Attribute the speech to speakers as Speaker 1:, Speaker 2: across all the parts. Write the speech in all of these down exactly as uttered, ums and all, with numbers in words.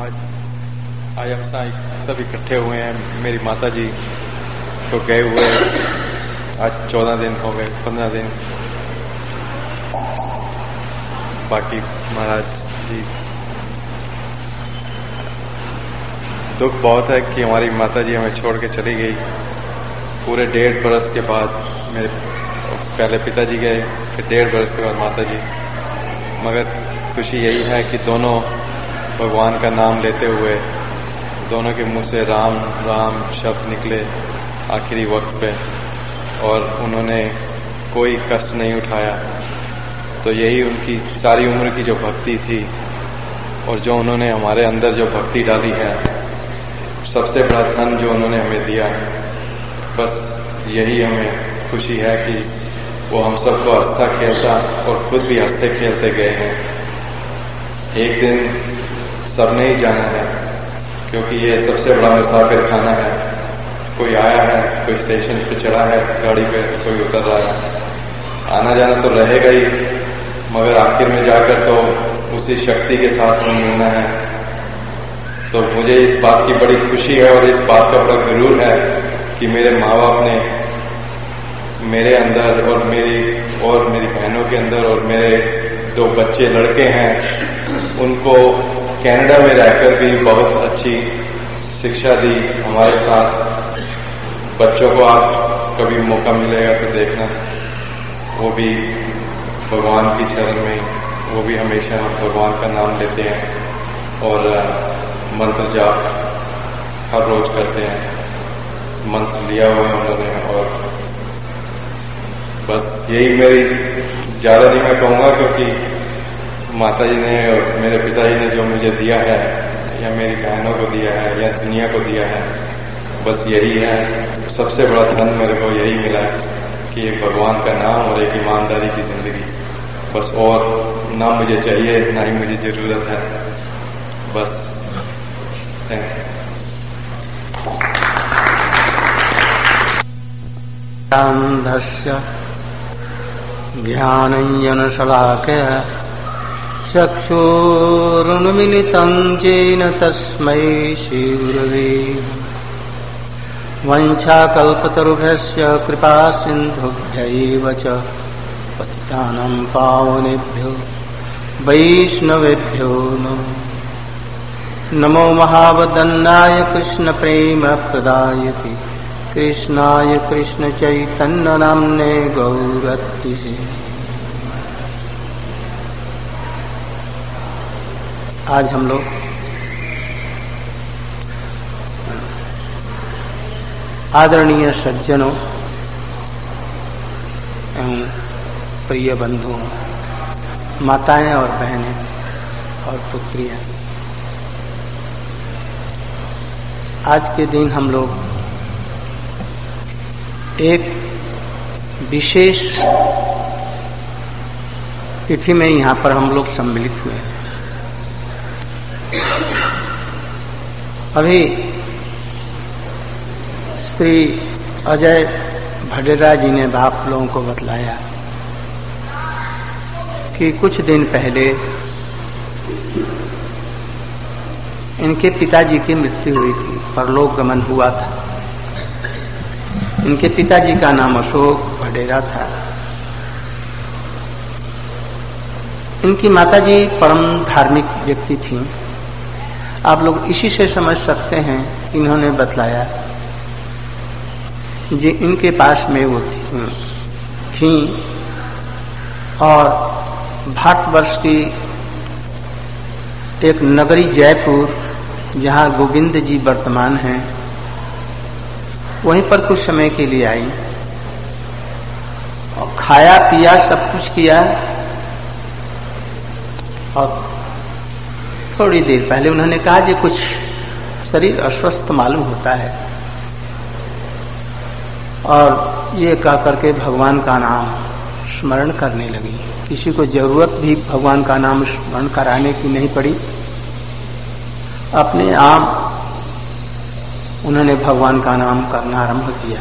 Speaker 1: आज आज हम सब इकट्ठे हुए हैं। मेरी माता जी को गए हुए आज चौदह दिन हो गए, पंद्रह दिन। बाकी महाराज जी दुख बहुत है कि हमारी माता जी हमें छोड़ के चली गई पूरे डेढ़ बरस के बाद। मेरे पहले पिताजी गए, फिर डेढ़ बरस के बाद माता जी। मगर खुशी यही है कि दोनों भगवान का नाम लेते हुए दोनों के मुंह से राम राम शब्द निकले आखिरी वक्त पे, और उन्होंने कोई कष्ट नहीं उठाया। तो यही उनकी सारी उम्र की जो भक्ति थी और जो उन्होंने हमारे अंदर जो भक्ति डाली है, सबसे बड़ा धन जो उन्होंने हमें दिया है। बस यही हमें खुशी है कि वो हम सबको हंसता खेलता और खुद भी हंसते खेलते गए हैं। एक दिन सबने ही जाना है, क्योंकि ये सबसे बड़ा मुसाफिर खाना है। कोई आया है, कोई स्टेशन पे चढ़ा है गाड़ी पे, कोई उतर रहा है। आना जाना तो रहेगा ही, मगर आखिर में जाकर तो उसी शक्ति के साथ में मिलना है। तो मुझे इस बात की बड़ी खुशी है और इस बात का बड़ा गुरूर है कि मेरे माँ बाप ने मेरे अंदर और मेरी और मेरी बहनों के अंदर और मेरे दो बच्चे लड़के हैं, उनको कनाडा में रहकर भी बहुत अच्छी शिक्षा दी हमारे साथ। बच्चों को आप कभी मौका मिलेगा तो देखना, वो भी भगवान की शरण में, वो भी हमेशा भगवान का नाम लेते हैं और मंत्र जाप हर रोज करते हैं। मंत्र लिया हुआ है उन्होंने, और बस यही मेरी, ज्यादा नहीं मैं कहूँगा, क्योंकि माता जी ने और मेरे पिताजी ने जो मुझे दिया है या मेरी बहनों को दिया है या दुनिया को दिया है, बस यही है। सबसे बड़ा धन मेरे को यही मिला है कि एक भगवान का नाम और एक ईमानदारी की जिंदगी। बस और ना मुझे चाहिए, ना ही मुझे जरूरत है। बस
Speaker 2: अंधस्य ज्ञानञ्जनशलाकया चक्षुरुन्मिलितं येन तस्मै श्रीगुरवे वंशाकल्पतरुभ्यश्च कृपासिन्धुभ्यैव च पतितानां पावनेभ्यो वैष्णवेभ्यो नमो नमो महावदन्नाय कृष्णप्रेमप्रदायते कृष्णाय कृष्णचैतन्य नाम्ने गौरतिसे। आज हम लोग आदरणीय सज्जनों एवं प्रिय बंधुओं, माताएं और बहनें और पुत्रियां, आज के दिन हम लोग एक विशेष तिथि में यहाँ पर हम लोग सम्मिलित हुए हैं। अभी श्री अजय भडेरा जी ने आप लोगों को बतलाया कि कुछ दिन पहले इनके पिताजी की मृत्यु हुई थी, परलोक गमन हुआ था। इनके पिताजी का नाम अशोक भडेरा था। इनकी माताजी परम धार्मिक व्यक्ति थीं। आप लोग इसी से समझ सकते हैं कि इन्होंने बतलाया जो इनके पास में वो थी, थी और भारतवर्ष की एक नगरी जयपुर, जहाँ गोविंद जी वर्तमान हैं, वहीं पर कुछ समय के लिए आई और खाया पिया सब कुछ किया। और थोड़ी देर पहले उन्होंने कहा कि कुछ शरीर अस्वस्थ मालूम होता है, और ये कह करके भगवान का नाम स्मरण करने लगी। किसी को जरूरत भी भगवान का नाम स्मरण कराने की नहीं पड़ी, अपने आप उन्होंने भगवान का नाम करना आरंभ किया।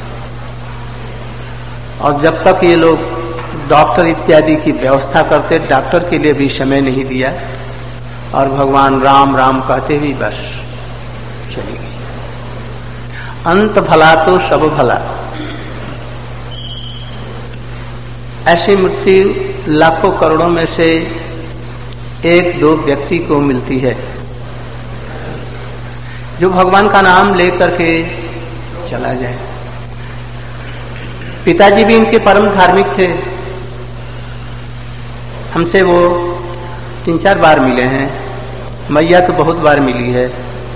Speaker 2: और जब तक ये लोग डॉक्टर इत्यादि की व्यवस्था करते, डॉक्टर के लिए भी समय नहीं दिया। और भगवान राम राम कहते हुए बस चली गई। अंत भला तो सब भला। ऐसी मृत्यु लाखों करोड़ों में से एक दो व्यक्ति को मिलती है जो भगवान का नाम लेकर के चला जाए। पिताजी भी इनके परम धार्मिक थे। हमसे वो तीन चार बार मिले हैं, मैया तो बहुत बार मिली है।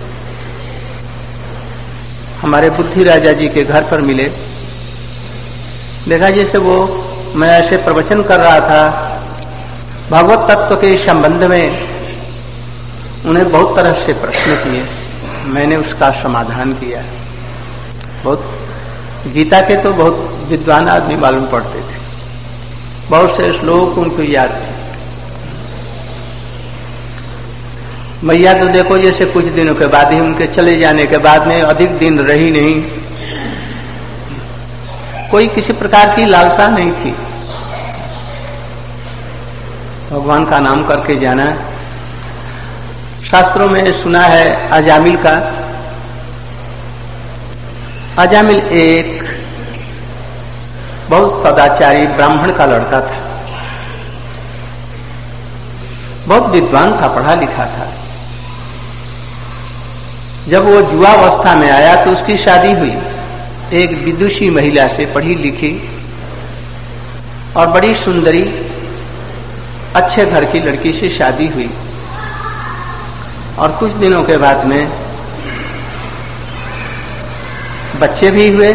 Speaker 2: हमारे बुद्धि राजा जी के घर पर मिले। देखा जैसे वो मैं ऐसे प्रवचन कर रहा था भागवत तत्व के संबंध में, उन्हें बहुत तरह से प्रश्न किए, मैंने उसका समाधान किया। बहुत गीता के तो बहुत विद्वान आदमी मालूम पड़ते थे, बहुत से श्लोक उनको याद थे। मैया तो देखो जैसे कुछ दिनों के बाद ही, उनके चले जाने के बाद में अधिक दिन रही नहीं। कोई किसी प्रकार की लालसा नहीं थी, भगवान का नाम करके जाना। शास्त्रों में सुना है अजामिल का। अजामिल एक बहुत सदाचारी ब्राह्मण का लड़का था, बहुत विद्वान था, पढ़ा लिखा था। जब वो युवावस्था में आया तो उसकी शादी हुई एक विदुषी महिला से, पढ़ी लिखी और बड़ी सुंदरी अच्छे घर की लड़की से शादी हुई। और कुछ दिनों के बाद में बच्चे भी हुए।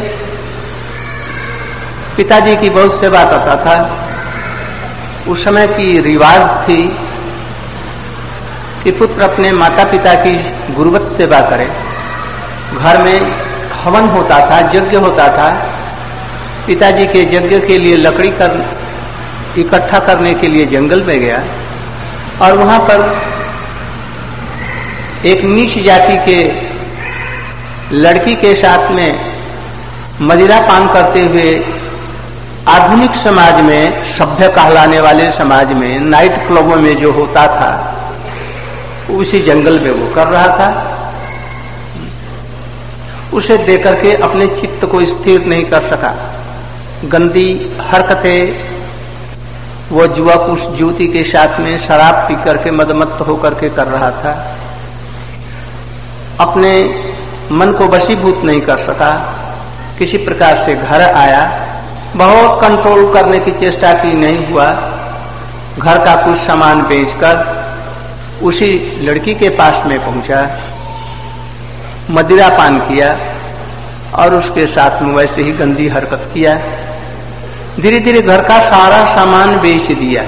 Speaker 2: पिताजी की बहुत सेवा करता था। उस समय की रिवाज थी कि पुत्र अपने माता पिता की गुरुवत सेवा करे। घर में हवन होता था, यज्ञ होता था। पिताजी के यज्ञ के लिए लकड़ी कर इकट्ठा करने के लिए जंगल में गया और वहां पर एक नीच जाति के लड़की के साथ में मदिरा पान करते हुए आधुनिक समाज में, सभ्य कहलाने वाले समाज में, नाइट क्लबों में जो होता था उसी जंगल में वो कर रहा था। उसे देख करके अपने चित्त को स्थिर नहीं कर सका। गंदी हरकतें वो युवक उस युवती के साथ में शराब पी करके मदमत्त होकर के कर रहा था। अपने मन को वशीभूत नहीं कर सका। किसी प्रकार से घर आया, बहुत कंट्रोल करने की चेष्टा की, नहीं हुआ। घर का कुछ सामान बेचकर उसी लड़की के पास में पहुंचा, मदिरा पान किया और उसके साथ में वैसे ही गंदी हरकत किया। धीरे धीरे घर का सारा सामान बेच दिया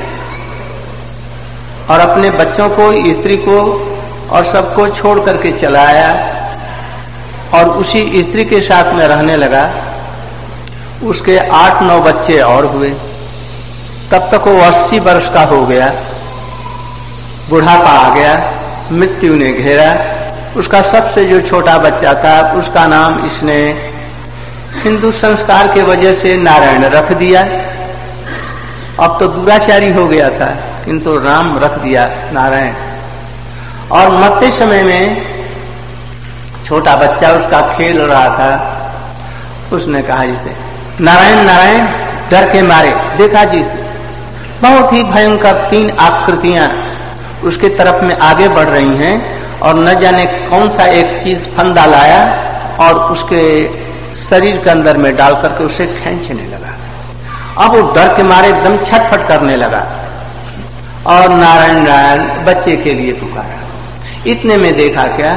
Speaker 2: और अपने बच्चों को, स्त्री को और सबको छोड़ करके चला आया और उसी स्त्री के साथ में रहने लगा। उसके आठ नौ बच्चे और हुए। तब तक वो अस्सी वर्ष का हो गया, बुढ़ापा आ गया, मृत्यु ने घेरा। उसका सबसे जो छोटा बच्चा था उसका नाम इसने हिंदू संस्कार के वजह से नारायण रख दिया। अब तो दुराचारी हो गया था, किंतु राम रख दिया नारायण। और मरते समय में छोटा बच्चा उसका खेल रहा था, उसने कहा जिसे नारायण नारायण, डर के मारे देखा जी से बहुत ही भयंकर तीन आकृतियां उसके तरफ में आगे बढ़ रही हैं और न जाने कौन सा एक चीज फंदा लाया और उसके शरीर के अंदर में डाल करके उसे खींचने लगा। अब वो डर के मारे एकदम छटफट करने लगा और नारायण नारायण बच्चे के लिए पुकारा। इतने में देखा क्या,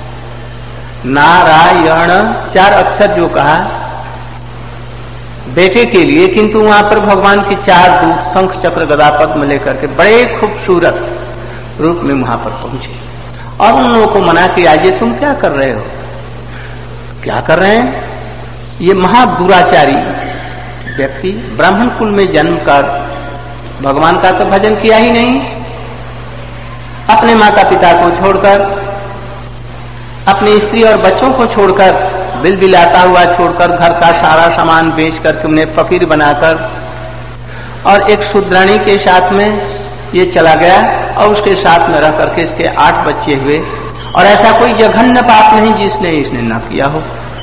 Speaker 2: नारायण चार अक्षर जो कहा बेटे के लिए, किंतु वहां पर भगवान की चार दूत शंख चक्र गदा पद्म लेकर के बड़े खूबसूरत रूप में वहां पर पहुंचे और उन लोगों को मना किया, ये तुम क्या कर रहे हो? क्या कर रहे हैं? ये महादुराचारी व्यक्ति ब्राह्मण कुल में जन्म कर भगवान का तो भजन किया ही नहीं, अपने माता पिता को छोड़कर, अपनी स्त्री और बच्चों को छोड़कर, बिल बिलाता हुआ छोड़कर, घर का सारा सामान बेच करके उन्हें फकीर बनाकर और एक शूद्राणी के साथ में ये चला गया और उसके साथ में रह करके इसके आठ बच्चे हुए, और ऐसा कोई जघन्य पाप नहीं जिसने इसने न किया हो।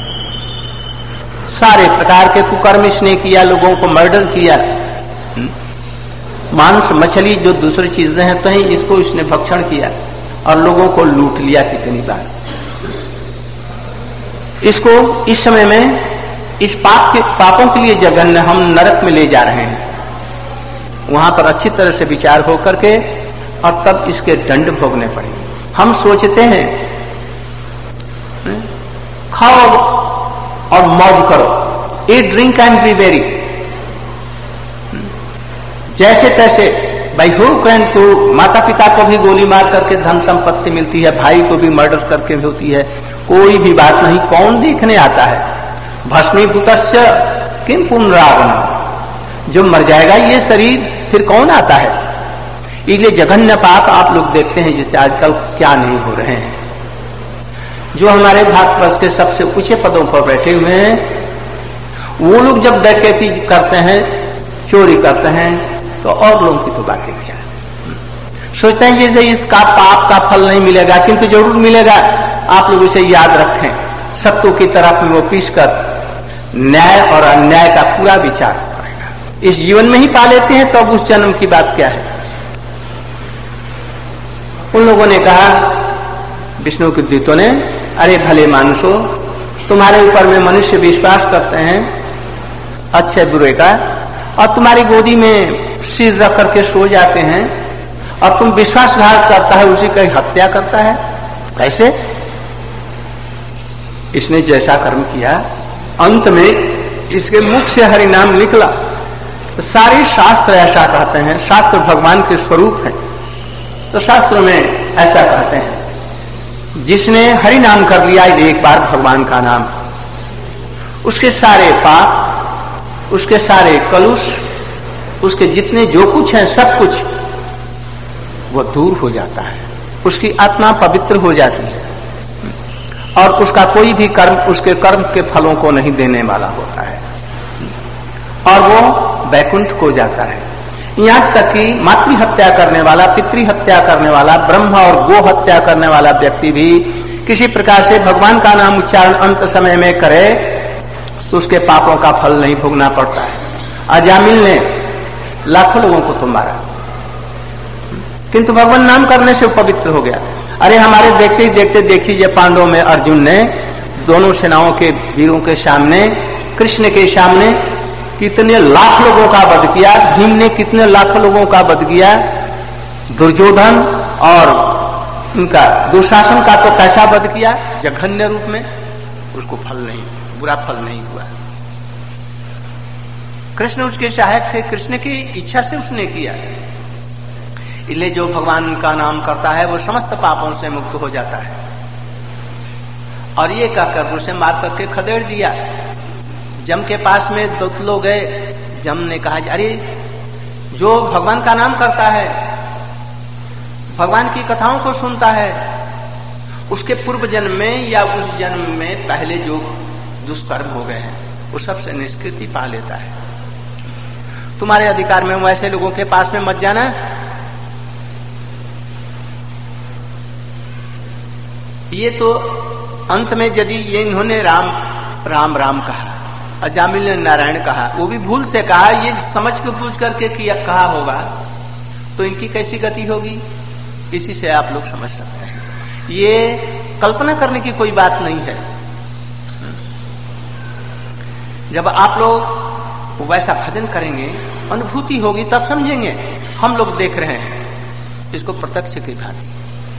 Speaker 2: सारे प्रकार के कुकर्म इसने किया, लोगों को मर्डर किया, मांस मछली जो दूसरी चीजें हैं तो ही इसको इसने भक्षण किया और लोगों को लूट लिया कितनी बार। इसको इस समय में इस पाप के पापों के लिए जघन्य हम नरक में ले जा रहे हैं। वहां पर अच्छी तरह से विचार हो करके और तब इसके दंड भोगने पड़ेंगे। हम सोचते हैं खाओ और मौज करो, eat drink and be very, जैसे तैसे भाई हो कैन को, माता पिता को भी गोली मार करके धन संपत्ति मिलती है, भाई को भी मर्डर करके भी होती है, कोई भी बात नहीं, कौन देखने आता है। भस्मीभूतस्य किम पुनरागमनम्, जो मर जाएगा ये शरीर फिर कौन आता है। इसलिए जघन्य पाप आप लोग देखते हैं जिससे आजकल क्या नहीं हो रहे हैं। जो हमारे भारतवर्ष के सबसे ऊंचे पदों पर बैठे हुए हैं वो लोग जब डकैती करते हैं, चोरी करते हैं, तो और लोगों की तो बातें क्या है। सोचते हैं जैसे इसका पाप का फल नहीं मिलेगा, किंतु जरूर मिलेगा। आप लोग इसे याद रखें, सत्तू की तरफ में वो पीस कर न्याय और अन्याय का पूरा विचार करेगा। इस जीवन में ही पा लेते हैं तो अब उस जन्म की बात क्या है। उन लोगों ने कहा, विष्णु के दूतों ने, अरे भले मानुषो, तुम्हारे ऊपर में मनुष्य विश्वास करते हैं अच्छे बुरे का, और तुम्हारी गोदी में सिर रख करके सो जाते हैं, और तुम विश्वासघात करता है, उसी की हत्या करता है, कैसे। इसने जैसा कर्म किया, अंत में इसके मुख से हरि नाम निकला। तो सारे शास्त्र ऐसा कहते हैं, शास्त्र भगवान के स्वरूप है, तो शास्त्रों में ऐसा कहते हैं, जिसने हरि नाम कर लिया एक बार भगवान का नाम, उसके सारे पाप, उसके सारे कलुष, उसके जितने जो कुछ है सब कुछ वो दूर हो जाता है, उसकी आत्मा पवित्र हो जाती है, और उसका कोई भी कर्म उसके कर्म के फलों को नहीं देने वाला होता है, और वो वैकुंठ को जाता है। यहाँ तक कि मातृ हत्या करने वाला, पितृ हत्या करने वाला, ब्रह्म और गो हत्या करने वाला व्यक्ति भी किसी प्रकार से भगवान का नाम उच्चारण अंत समय में करे तो उसके पापों का फल नहीं भोगना पड़ता है। अजामिल ने लाखों लोगों को तो मारा, किंतु भगवान नाम करने से पवित्र हो गया। अरे हमारे देखते ही देखते देखिए पांडवों में अर्जुन ने दोनों सेनाओं के वीरों के सामने, कृष्ण के सामने कितने लाख लोगों का वध किया, भीम ने कितने लाख लोगों का वध किया, दुर्योधन और उनका दुशासन का तो कैसा वध किया जघन्य रूप में, उसको फल नहीं, बुरा फल नहीं हुआ। कृष्ण उसके सहायक थे, कृष्ण की इच्छा से उसने किया। इसलिए जो भगवान का नाम करता है वो समस्त पापों से मुक्त हो जाता है। और ये कहकर उसे मार करके खदेड़ दिया। जम के पास में दो लोग गए, जम ने कहा, अरे जो भगवान का नाम करता है, भगवान की कथाओं को सुनता है, उसके पूर्व जन्म में या उस जन्म में पहले जो दुष्कर्म हो गए हैं वो सबसे निष्कृति पा लेता है। तुम्हारे अधिकार में वैसे लोगों के पास में मत जाना। ये तो अंत में यदि ये इन्होंने राम राम राम कहा, अजामिल ने नारायण कहा, वो भी भूल से कहा, ये समझ के पूछ करके किया कहा होगा, तो इनकी कैसी गति होगी, इसी से आप लोग समझ सकते हैं। ये कल्पना करने की कोई बात नहीं है। जब आप लोग वैसा भजन करेंगे, अनुभूति होगी, तब समझेंगे। हम लोग देख रहे हैं इसको प्रत्यक्ष की भांति।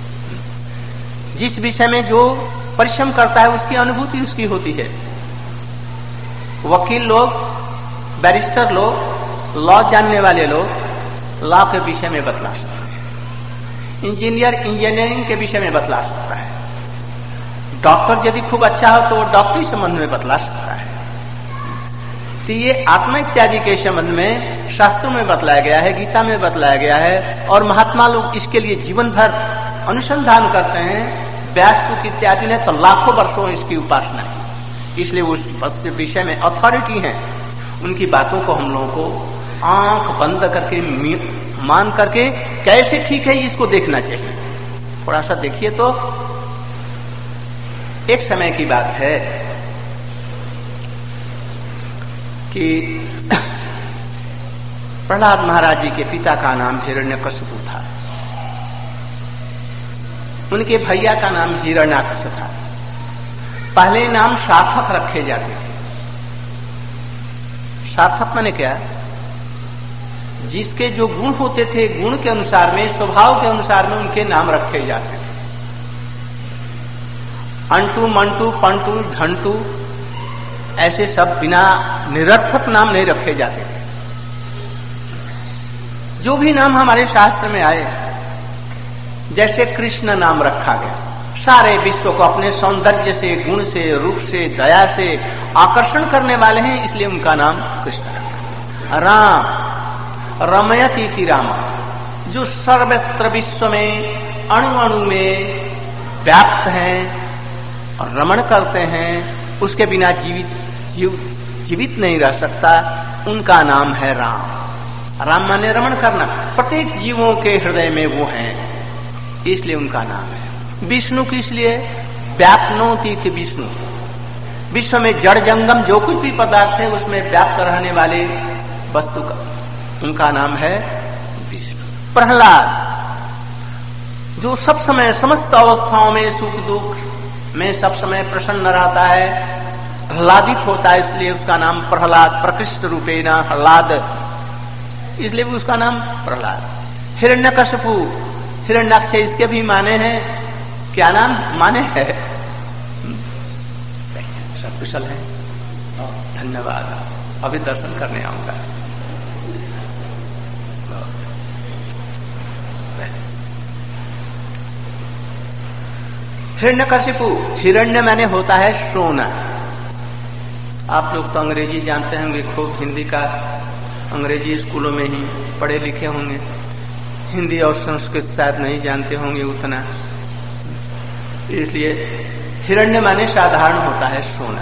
Speaker 2: जिस विषय में जो परिश्रम करता है उसकी अनुभूति उसकी होती है। वकील लोग, बैरिस्टर लोग, लॉ जानने वाले लोग लॉ के विषय में बतला सकते हैं। इंजीनियर इंजीनियरिंग के विषय में बतला सकता है। डॉक्टर यदि खूब अच्छा हो तो वो डॉक्टरी संबंध में बतला सकता है। तो ये आत्मा इत्यादि के संबंध में शास्त्रों में बतलाया गया है, गीता में बतलाया गया है, और महात्मा लोग इसके लिए जीवन भर अनुसंधान करते हैं। व्यास इत्यादि ने तो लाखों वर्षों इसकी उपासना की, इसलिए उस विषय में अथॉरिटी हैं। उनकी बातों को हम लोगों को आंख बंद करके मान करके कैसे ठीक है इसको देखना चाहिए। थोड़ा सा देखिए तो एक समय की बात है कि प्रहलाद महाराज जी के पिता का नाम हिरण्यकशिपु था, उनके भैया का नाम हिरण्याक्ष था। पहले नाम सार्थक रखे जाते थे। सार्थक माने क्या? जिसके जो गुण होते थे गुण के अनुसार में, स्वभाव के अनुसार में उनके नाम रखे जाते थे। अंटू, मंटू, पंटू, झंटू ऐसे सब बिना निरर्थक नाम नहीं रखे जाते थे। जो भी नाम हमारे शास्त्र में आए, जैसे कृष्ण नाम रखा गया, सारे विश्व को अपने सौंदर्य से, गुण से, रूप से, दया से आकर्षण करने वाले हैं, इसलिए उनका नाम कृष्ण रखा। राम, रमयति राम, जो सर्वत्र विश्व में अणु अणु में व्याप्त हैं और रमण करते हैं, उसके बिना जीवित जीव, जीवित नहीं रह सकता, उनका नाम है राम। राम माने रमण करना, प्रत्येक जीवों के हृदय में वो हैं, इसलिए उनका नाम है। विष्णु किस लिए? व्याप्नोति विष्णु, विश्व में जड़ जंगम जो कुछ भी पदार्थ है उसमें व्याप्त रहने वाले वस्तु का उनका नाम है विष्णु। प्रहलाद, जो सब समय समस्त अवस्थाओं में सुख दुख में सब समय प्रसन्न रहता है, प्रहलादित होता है, इसलिए उसका नाम प्रहलाद, प्रकृष्ट रूपेण प्रहलाद, इसलिए भी उसका नाम प्रहलाद। हिरण्यकशिपु, हिरण्याक्ष, इसके भी माने हैं, क्या नाम माने है? सब कुशल है, धन्यवाद। अभी दर्शन करने आऊंगा। हिरण्यकशिपु, हिरण्य माने होता है सोना। आप लोग तो अंग्रेजी जानते होंगे खूब, हिंदी का अंग्रेजी स्कूलों में ही पढ़े लिखे होंगे, हिंदी और संस्कृत शायद नहीं जानते होंगे उतना, इसलिए हिरण्य माने साधारण होता है सोना,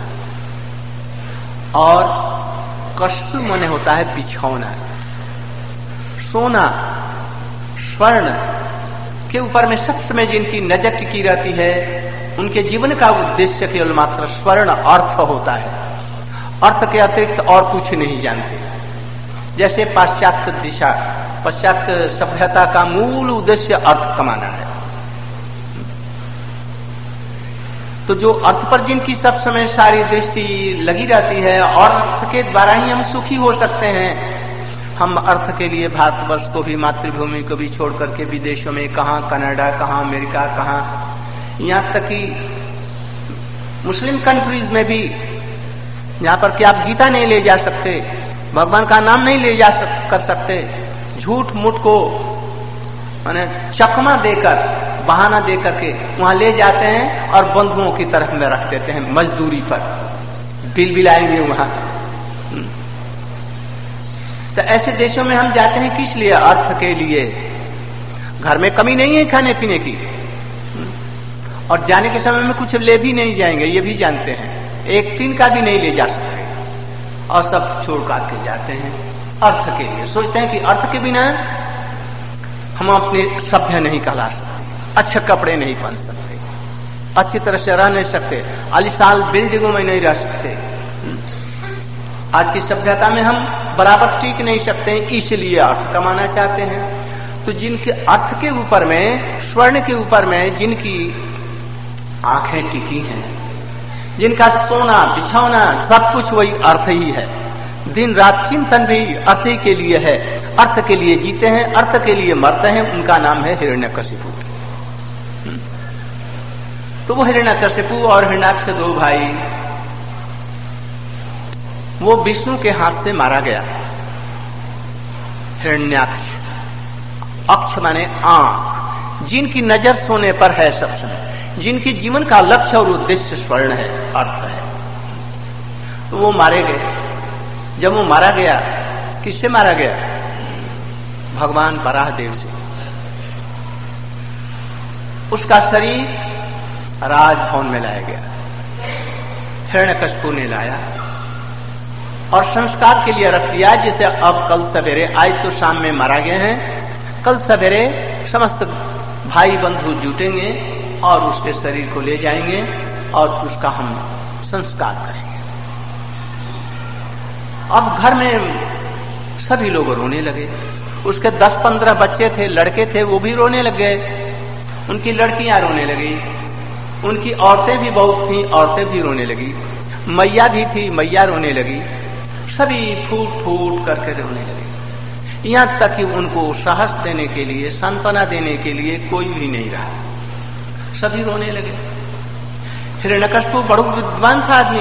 Speaker 2: और कशिपु माने होता है बिछौना। सोना, स्वर्ण के ऊपर में सब समय जिनकी नजर टिकी रहती है, उनके जीवन का उद्देश्य केवल मात्र स्वर्ण अर्थ होता है, अर्थ के अतिरिक्त और कुछ नहीं जानते। जैसे पाश्चात्य दिशा, पाश्चात्य सभ्यता का मूल उद्देश्य अर्थ कमाना है, तो जो अर्थ पर जिनकी सब समय सारी दृष्टि लगी रहती है, और अर्थ के द्वारा ही हम सुखी हो सकते हैं। हम अर्थ के लिए भारतवर्ष को भी, मातृभूमि को भी छोड़ करके विदेशों में, कहाँ कनाडा, कहाँ अमेरिका, कहाँ, यहाँ तक कि मुस्लिम कंट्रीज में भी, यहाँ पर कि आप गीता नहीं ले जा सकते, भगवान का नाम नहीं ले जा सक, कर सकते, झूठ मूठ को माने चकमा देकर, बहाना दे करके वहां ले जाते हैं और बंधुओं की तरफ में रख देते हैं, मजदूरी पर बिल बिलाएंगे वहां। तो ऐसे देशों में हम जाते हैं किस लिए? अर्थ के लिए। घर में कमी नहीं है खाने पीने की, और जाने के समय में कुछ ले भी नहीं जाएंगे, ये भी जानते हैं, एक तीन का भी नहीं ले जा सकते, और सब छोड़ काट के जाते हैं अर्थ के लिए। सोचते हैं कि अर्थ के बिना हम अपने सभ्य नहीं कहला सकते, अच्छे कपड़े नहीं पहन सकते, अच्छी तरह से रह नहीं सकते, आलीशान बिल्डिंगों में नहीं रह सकते। आज की सभ्यता में हम बराबर टिक नहीं सकते, इसलिए अर्थ कमाना चाहते हैं। तो जिनके अर्थ के ऊपर में, स्वर्ण के ऊपर में जिनकी आंखें टिकी हैं, जिनका सोना बिछौना सब कुछ वही अर्थ ही है, दिन रात चिंतन भी अर्थ ही के लिए है, अर्थ के लिए जीते हैं, अर्थ के लिए मरते हैं, उनका नाम है हिरण्यकशिपु। तो वो हिरण्यकशिपु और हिरण्याक्ष दो भाई, वो विष्णु के हाथ से मारा गया। हिरण्याक्ष, अक्ष माने आंख, जिनकी नजर सोने पर है सब समय, जिनकी जीवन का लक्ष्य और उद्देश्य स्वर्ण है, अर्थ है, तो वो मारे गए। जब वो मारा गया, किससे मारा गया? भगवान बराहदेव से। उसका शरीर राजभवन में लाया गया, हिरण्यकशिपु ने लाया और संस्कार के लिए रख दिया, जिसे अब कल सवेरे, आज तो शाम में मारा गया है, कल सवेरे समस्त भाई बंधु जुटेंगे और उसके शरीर को ले जाएंगे और उसका हम संस्कार करेंगे। अब घर में सभी लोग रोने लगे। उसके दस पंद्रह बच्चे थे, लड़के थे, वो भी रोने लग गए। उनकी लड़कियां रोने लगी, उनकी औरतें भी बहुत थीं, औरतें भी रोने लगी। मैया भी थी, मैया रोने लगी। सभी फूट फूट करके रोने लगे। यहां तक कि उनको साहस देने के लिए, सांत्वना देने के लिए कोई भी नहीं रहा। सभी रोने लगे। हिरण्यकशिपु बड़ा विद्वान था आदमी,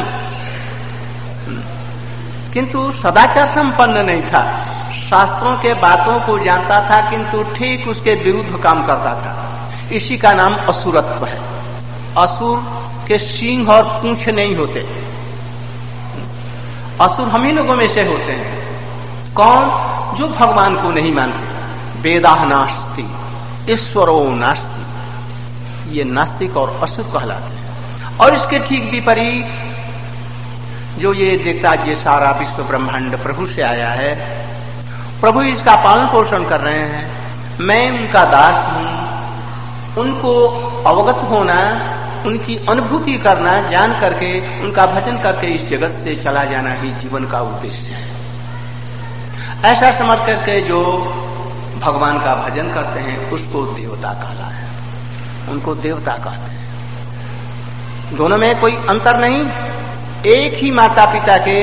Speaker 2: किंतु सदाचार संपन्न नहीं था। शास्त्रों के बातों को जानता था, किंतु ठीक उसके विरुद्ध काम करता था। इसी का नाम असुरत्व है। असुर के सींग और पूंछ नहीं होते। असुर हम ही लोगों में से होते हैं। कौन? जो भगवान को नहीं मानते। वेदाह नास्ति, ईश्वरो नास्ति, ये नास्तिक और असुर कहलाते हैं। और इसके ठीक विपरीत जो ये देखता, ये सारा विश्व ब्रह्मांड प्रभु से आया है, प्रभु इसका पालन पोषण कर रहे हैं, मैं उनका दास हूं, उनको अवगत होना, उनकी अनुभूति करना, जान करके उनका भजन करके इस जगत से चला जाना ही जीवन का उद्देश्य है। ऐसा समझ करके जो भगवान का भजन करते हैं उसको देवता कहला है, उनको देवता कहते हैं। दोनों में कोई अंतर नहीं। एक ही माता पिता के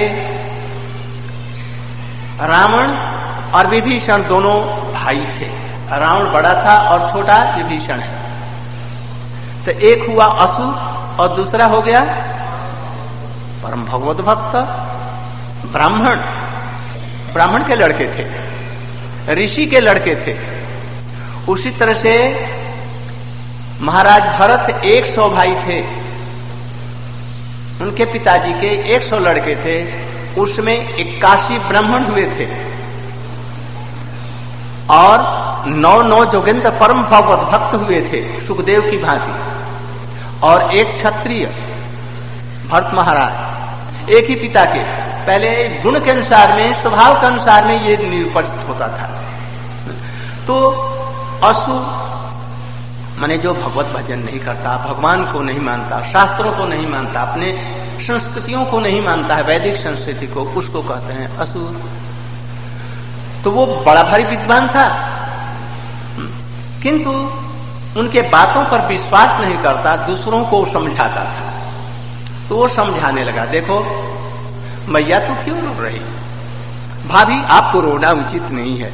Speaker 2: रावण और विभीषण दोनों भाई थे। रावण बड़ा था और छोटा विभीषण है। तो एक हुआ असुर और दूसरा हो गया परम भगवत भक्त ब्राह्मण। ब्राह्मण के लड़के थे, ऋषि के लड़के थे। उसी तरह से महाराज भरत एक सौ भाई थे, उनके पिताजी के एक सौ लड़के थे, उसमें इक्यासी ब्राह्मण हुए थे और नौ नौ जोगेंद्र परम भगवत भक्त हुए थे सुखदेव की भांति, और एक क्षत्रिय भरत महाराज। एक ही पिता के, पहले गुण के अनुसार में, स्वभाव के अनुसार में ये निरूपित होता था। तो असुर माने जो भगवत भजन नहीं करता, भगवान को नहीं मानता, शास्त्रों को नहीं मानता, अपने संस्कृतियों को नहीं मानता है, वैदिक संस्कृति को, उसको कहते हैं असुर। तो वो बड़ा भारी विद्वान था, किंतु उनके बातों पर विश्वास नहीं करता, दूसरों को समझाता था। तो वो समझाने लगा, देखो मैया तू क्यों रो रही? भाभी आपको रोना उचित नहीं है।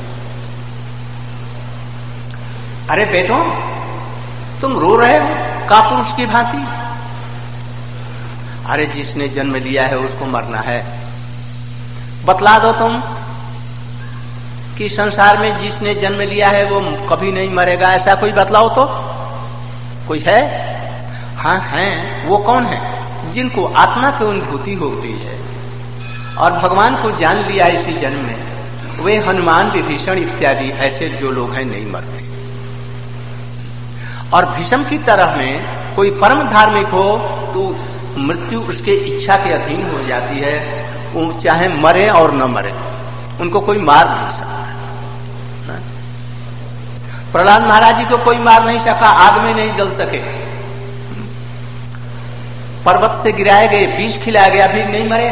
Speaker 2: अरे बेटो तुम रो रहे हो कापुरुष की भांति। अरे जिसने जन्म लिया है उसको मरना है। बतला दो तुम कि संसार में जिसने जन्म लिया है वो कभी नहीं मरेगा, ऐसा कोई बतलाओ तो। कोई है? हाँ है। वो कौन है? जिनको आत्मा की अनुभूति होती है और भगवान को जान लिया इसी जन्म में, वे हनुमान विभीषण इत्यादि ऐसे जो लोग हैं नहीं मरते। और भीष्म की तरह में कोई परम धार्मिक हो तो मृत्यु उसके इच्छा के अधीन हो जाती है, वो चाहे मरे और न मरे, उनको कोई मार नहीं सकता। प्रहलाद महाराज जी को कोई मार नहीं सका, आग में नहीं जल सके, पर्वत से गिराए गए, विष खिलाया गया, भी नहीं मरे।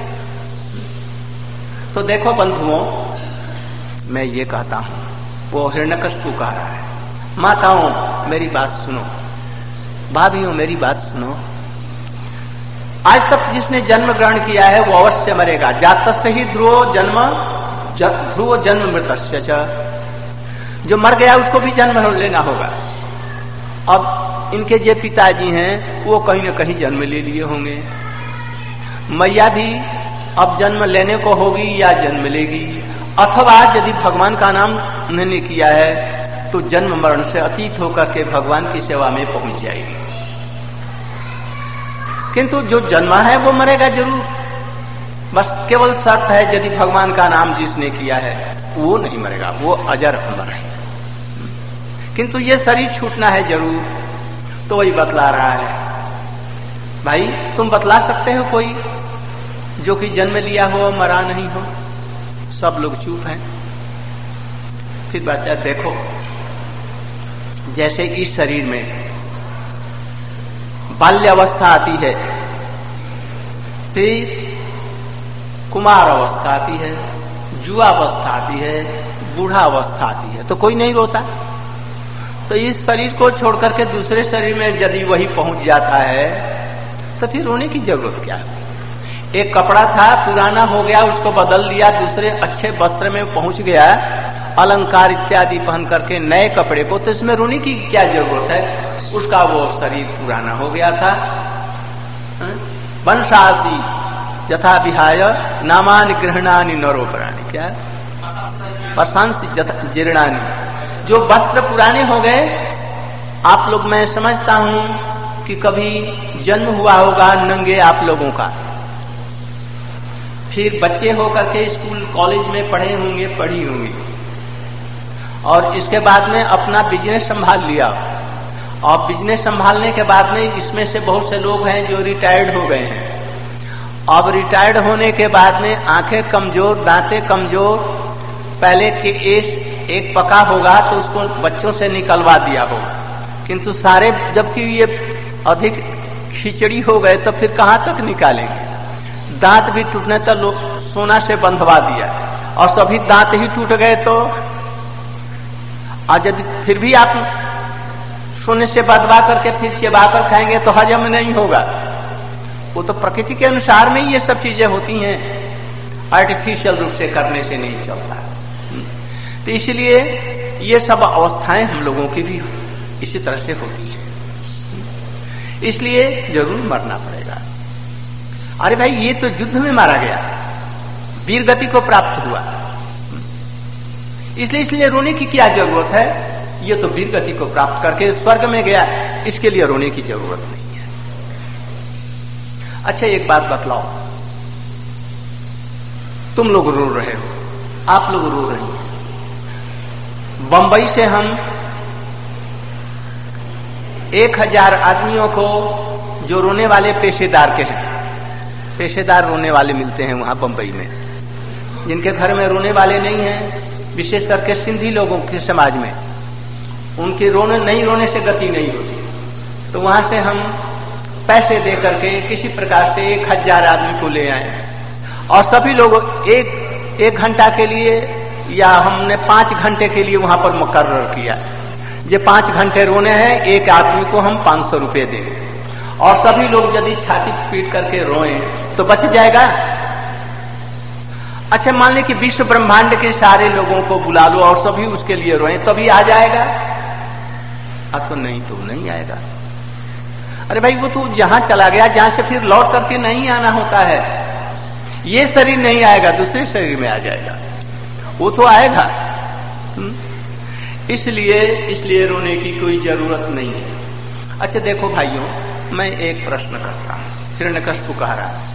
Speaker 2: तो देखो बंधुओं, मैं ये कहता हूं, वो हिरण्यकशिपु कह रहा है, माताओं मेरी बात सुनो, भाभियों मेरी बात सुनो। आज तक जिसने जन्म ग्रहण किया है वो अवश्य मरेगा। जातस्य ही ध्रुव जन्म ध्रुव जन्म मृतस्य च। जो मर गया उसको भी जन्म लेना होगा। अब इनके जो पिताजी हैं वो कहीं न कहीं जन्म ले लिए होंगे, मैया भी अब जन्म लेने को होगी या जन्म लेगी, अथवा यदि भगवान का नाम उन्होंने किया है तो जन्म मरण से अतीत होकर के भगवान की सेवा में पहुंच जाएगी। किंतु जो जन्मा है वो मरेगा जरूर। बस केवल शर्त है, यदि भगवान का नाम जिसने किया है वो नहीं मरेगा, वो अजर अमर है। किंतु ये शरीर छूटना है जरूर। तो वही बतला रहा है, भाई तुम बतला सकते हो कोई जो कि जन्म लिया हो मरा नहीं हो? सब लोग चुप हैं। फिर बच्चा देखो, जैसे इस शरीर में बाल्य अवस्था आती है, फिर कुमार अवस्था आती है, युवा अवस्था आती है, बूढ़ा अवस्था आती है, तो कोई नहीं रोता। तो इस शरीर को छोड़ करके दूसरे शरीर में यदि वही पहुंच जाता है तो फिर रोने की जरूरत क्या है? एक कपड़ा था, पुराना हो गया, उसको बदल लिया, दूसरे अच्छे वस्त्र में पहुंच गया, अलंकार इत्यादि पहन करके नए कपड़े को, तो इसमें रोने की क्या जरूरत है? उसका वो शरीर पुराना हो गया था। वंशासी यथा विहाय नामानि गृहणानि नरो प्राणी, क्या वंशांसी जीर्णानि, जो वस्त्र पुराने हो गए। आप लोग, मैं समझता हूं कि कभी जन्म हुआ होगा नंगे आप लोगों का, फिर बच्चे होकर के स्कूल कॉलेज में पढ़े होंगे, पढ़ी होंगी, और इसके बाद में अपना बिजनेस संभाल लिया, और बिजनेस संभालने के बाद में इसमें से बहुत से लोग हैं जो रिटायर्ड हो गए हैं। अब रिटायर्ड होने के बाद में आंखें कमजोर, दांतें कमजोर, पहले के एस एक पका होगा तो उसको बच्चों से निकलवा दिया होगा, किंतु सारे जबकि ये अधिक खिचड़ी हो गए तो फिर कहां तक निकालेंगे? दांत भी टूटने तक लोग सोना से बंधवा दिया, और सभी दांत ही टूट गए तो, और यदि फिर भी आप सोने से बंधवा करके फिर चबा कर खाएंगे तो हजम नहीं होगा। वो तो प्रकृति के अनुसार में ये सब चीजें होती हैं, आर्टिफिशियल रूप से करने से नहीं चलता। तो इसलिए ये सब अवस्थाएं हम लोगों की भी इसी तरह से होती हैं, इसलिए जरूर मरना पड़ेगा। अरे भाई, ये तो युद्ध में मारा गया, वीर गति को प्राप्त हुआ, इसलिए इसलिए रोने की क्या जरूरत है? ये तो वीर गति को प्राप्त करके स्वर्ग में गया, इसके लिए रोने की जरूरत नहीं है। अच्छा, एक बात बतलाओ, तुम लोग रो रहे हो, आप लोग रो रहे हो, बंबई से हम एक हजार आदमियों को, जो रोने वाले पेशेदार के हैं, पेशेदार रोने वाले मिलते हैं वहां बंबई में, जिनके घर में रोने वाले नहीं हैं, विशेष करके सिंधी लोगों के समाज में, उनके रोने नहीं रोने से गति नहीं होती, तो वहां से हम पैसे दे करके किसी प्रकार से एक हजार आदमी को ले आए, और सभी लोग एक एक घंटा के लिए या हमने पांच घंटे के लिए वहां पर मुकर्रर किया, जो पांच घंटे रोने हैं, एक आदमी को हम पांच सौ रुपये देंगे, और सभी लोग यदि छाती पीट करके रोएं तो बच जाएगा। अच्छा, मान ले कि विश्व ब्रह्मांड के सारे लोगों को बुला लो और सभी उसके लिए रोएं, तभी आ जाएगा? अब तो नहीं, तो नहीं आएगा। अरे भाई, वो तो जहां चला गया, जहां से फिर लौट करके नहीं आना होता है। ये शरीर नहीं आएगा, दूसरे शरीर में आ जाएगा, वो तो आएगा। इसलिए इसलिए रोने की कोई जरूरत नहीं है। अच्छा देखो भाइयों, मैं एक प्रश्न करता हूं, हिरण्यकश्यप कह रहा है,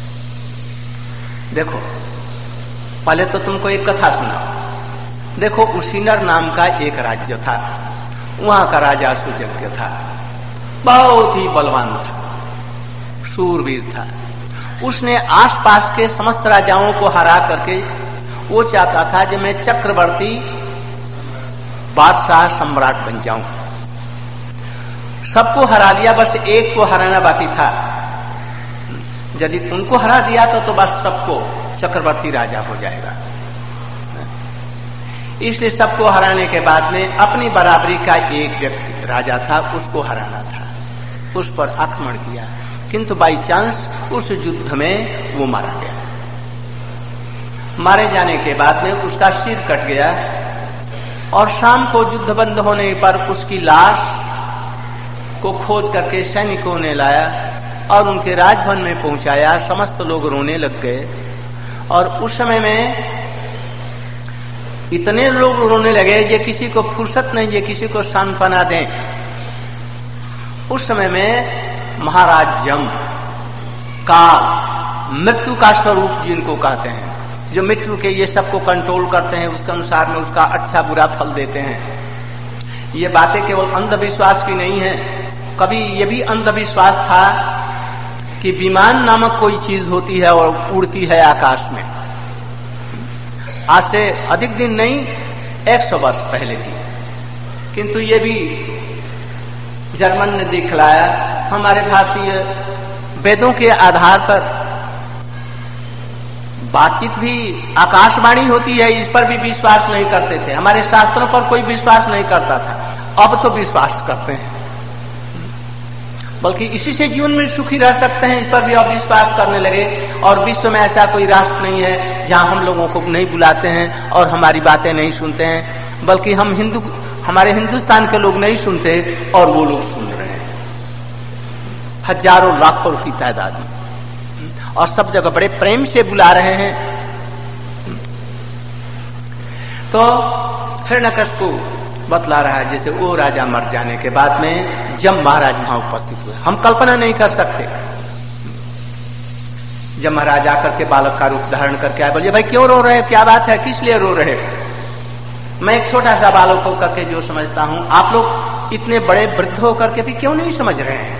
Speaker 2: देखो पहले तो तुमको एक कथा सुना। देखो, उसीनर नाम का एक राज्य था, वहां का राजा सुयज्ञ था, बहुत ही बलवान था, शूरवीर था। उसने आसपास के समस्त राजाओं को हरा करके वो चाहता था कि मैं चक्रवर्ती बादशाह सम्राट बन जाऊं। सबको हरा लिया, बस एक को हराना बाकी था। यदि उनको हरा दिया तो, तो बस सबको चक्रवर्ती राजा हो जाएगा। इसलिए सबको हराने के बाद में अपनी बराबरी का एक व्यक्ति राजा था, उसको हराना था, उस पर आक्रमण किया, किंतु बाई चांस उस युद्ध में वो मारा गया। मारे जाने के बाद में उसका सिर कट गया, और शाम को युद्ध बंद होने पर उसकी लाश को खोज करके सैनिकों ने लाया और उनके राजभवन में पहुंचाया। समस्त लोग रोने लग गए, और उस समय में इतने लोग रोने लगे जे किसी को फुर्सत नहीं, जे किसी को सांत्वना दें। उस समय में महाराज यम काल, मृत्यु का स्वरूप जिनको कहते हैं, जो मृत्यु के ये सबको कंट्रोल करते हैं, उसके अनुसार में उसका अच्छा बुरा फल देते हैं। ये बातें केवल अंधविश्वास की नहीं है। कभी ये भी अंधविश्वास था कि विमान नामक कोई चीज होती है और उड़ती है आकाश में। आज से अधिक दिन नहीं, एक सौ वर्ष पहले भी। किंतु ये भी जर्मन ने दिखलाया, हमारे भारतीय वेदों के आधार पर बातचीत भी आकाशवाणी होती है, इस पर भी विश्वास नहीं करते थे। हमारे शास्त्रों पर कोई विश्वास नहीं करता था, अब तो विश्वास करते हैं, बल्कि इसी से जीवन में सुखी रह सकते हैं, इस पर भी अब विश्वास करने लगे। और विश्व में ऐसा कोई राष्ट्र नहीं है जहां हम लोगों को नहीं बुलाते हैं और हमारी बातें नहीं सुनते हैं, बल्कि हम हिंदू हमारे हिंदुस्तान के लोग नहीं सुनते और वो लोग सुन रहे हैं, हजारों लाखों की तादाद में, और सब जगह बड़े प्रेम से बुला रहे हैं। तो हिरण्यकशिपु बतला रहा है, जैसे वो राजा मर जाने के बाद में जब महाराज वहां उपस्थित हुए, हम कल्पना नहीं कर सकते। जब महाराज आकर के बालक का रूप धारण करके आए, बोलिए भाई क्यों रो रहे हो, क्या बात है, किस लिए रो रहे हो? मैं एक छोटा सा बालक होकर के जो समझता हूं, आप लोग इतने बड़े वृद्ध होकर के भी क्यों नहीं समझ रहे हैं?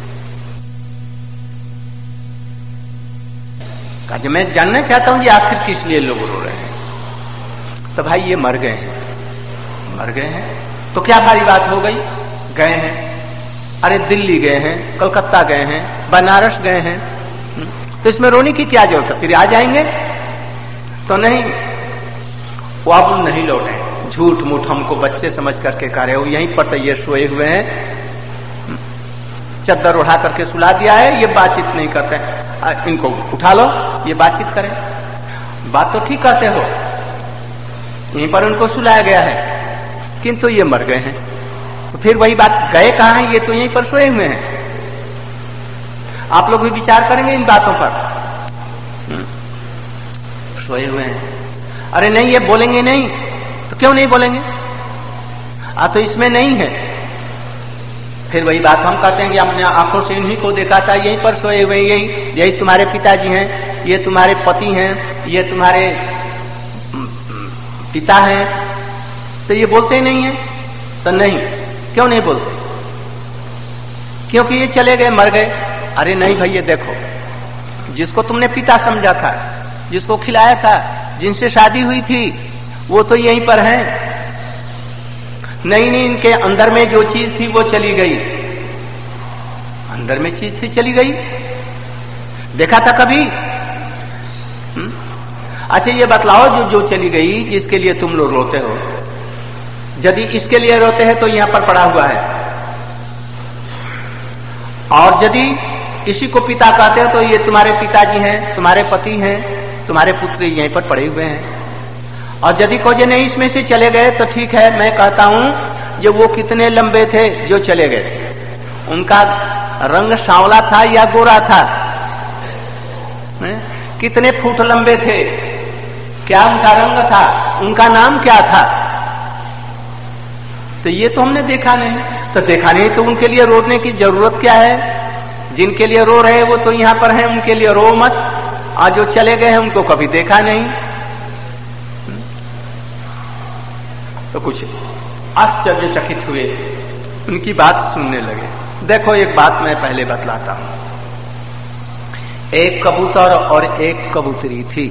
Speaker 2: कहा मैं जानना चाहता हूं कि आखिर किस लिए लोग रो रहे हैं। तो भाई ये मर गए हैं, मर गए हैं तो क्या भारी बात हो गई, गए हैं, अरे दिल्ली गए हैं, कलकत्ता गए हैं, बनारस गए हैं, तो इसमें रोने की क्या जरूरत है, फिर आ जाएंगे? तो नहीं, वो अब नहीं लौटे, झूठ मूठ हमको बच्चे समझ करके कह रहे हो, यहीं पर तो ये सोए हुए हैं, चद्दर उठा करके सुला दिया है, ये बातचीत नहीं करते, इनको उठा लो, ये बातचीत करें। बात तो ठीक करते हो, यहीं पर उनको सुलाया गया है, किंतु ये मर गए हैं। तो फिर वही बात, गए कहाँ हैं, ये तो यहीं पर सोए हुए हैं। आप लोग भी विचार करेंगे इन बातों पर, सोए हुए हैं। अरे नहीं, ये बोलेंगे नहीं, तो क्यों नहीं बोलेंगे, आ तो इसमें नहीं है। फिर वही बात हम कहते हैं कि हमने आंखों से इन्हीं को देखा था, यहीं पर सोए हुए, यही यही तुम्हारे पिताजी हैं, ये तुम्हारे पति हैं, ये तुम्हारे पिता हैं, तो ये बोलते ही नहीं है। तो नहीं, क्यों नहीं बोलते? क्योंकि ये चले गए, मर गए। अरे नहीं भाई, ये देखो, जिसको तुमने पिता समझा था, जिसको खिलाया था, जिनसे शादी हुई थी, वो तो यहीं पर हैं। नहीं नहीं, इनके अंदर में जो चीज थी वो चली गई, अंदर में चीज थी चली गई, देखा था कभी? हुँ? अच्छा ये बतलाओ, जो जो चली गई, जिसके लिए तुम लोग रोते हो, यदि इसके लिए रोते हैं तो यहां पर पड़ा हुआ है, और यदि इसी को पिता कहते हो तो ये तुम्हारे पिताजी हैं, तुम्हारे पति हैं, तुम्हारे पुत्र यहीं पर पड़े हुए हैं। और यदि खोजे नहीं इसमें से चले गए तो ठीक है, मैं कहता हूं ये वो कितने लंबे थे जो चले गए थे, उनका रंग सांवला था या गोरा था, है? कितने फुट लंबे थे, क्या उनका रंग था, उनका नाम क्या था? तो ये तो हमने देखा नहीं। तो देखा नहीं तो उनके लिए रोने की जरूरत क्या है? जिनके लिए रो रहे हैं वो तो यहां पर हैं, उनके लिए रो मत। और जो चले गए हैं उनको कभी देखा नहीं, तो कुछ आश्चर्यचकित हुए, उनकी बात सुनने लगे। देखो एक बात मैं पहले बतलाता हूं, एक कबूतर और एक कबूतरी थी,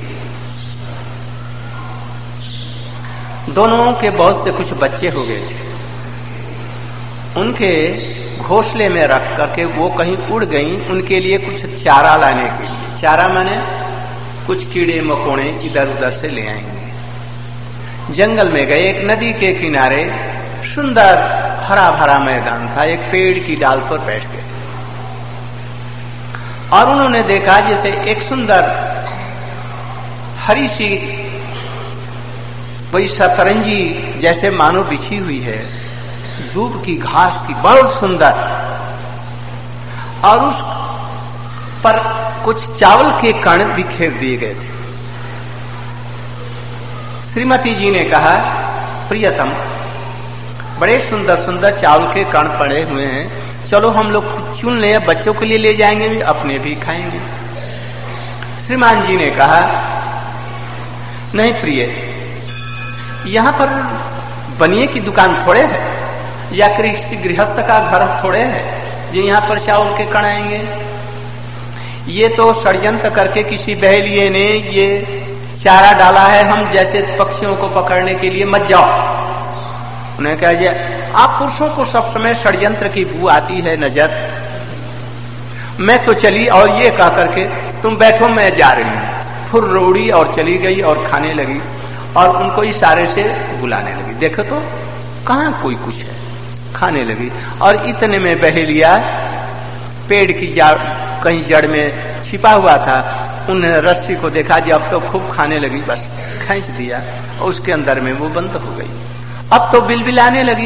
Speaker 2: दोनों के बहुत से कुछ बच्चे हो गए थे। उनके घोंसले में रख करके वो कहीं उड़ गई, उनके लिए कुछ चारा लाने के लिए, चारा माने कुछ कीड़े मकोड़े इधर उधर से ले आएंगे। जंगल में गए, एक नदी के किनारे सुंदर हरा भरा मैदान था, एक पेड़ की डाल पर बैठ गए और उन्होंने देखा जैसे एक सुंदर हरी सी वही सतरंजी जैसे मानो बिछी हुई है, दूब की घास की, बहुत सुंदर, और उस पर कुछ चावल के कण बिखेर दिए गए थे। श्रीमती जी ने कहा, प्रियतम, बड़े सुंदर सुंदर चावल के कण पड़े हुए हैं, चलो हम लोग कुछ चुन ले, बच्चों के लिए ले जाएंगे, भी अपने भी खाएंगे। श्रीमान जी ने कहा, नहीं प्रिय, यहां पर बनिए की दुकान थोड़े है, या किसी गृहस्थ का घर थोड़े है जो यहां पर चावल के कण आएंगे। ये तो षड्यंत्र करके किसी बहलिये ने ये चारा डाला है, हम जैसे पक्षियों को पकड़ने के लिए मत जाओ। उन्हें कहा जाए आप पुरुषों को सब समय षड्यंत्र की बू आती है नजर, मैं तो चली और ये कह करके तुम बैठो मैं जा रही हूं। फुर रोड़ी और चली गई और खाने लगी और उनको इशारे से बुलाने लगी। देखो तो कहां कोई कुछ है, खाने लगी। और इतने में बहेलिया पेड़ की जड़ कहीं जड़ में छिपा हुआ था, उन्होंने रस्सी को देखा जब तो खूब खाने लगी, बस खींच दिया और उसके अंदर में वो बंद हो गई। अब तो बिलबिलाने लगी।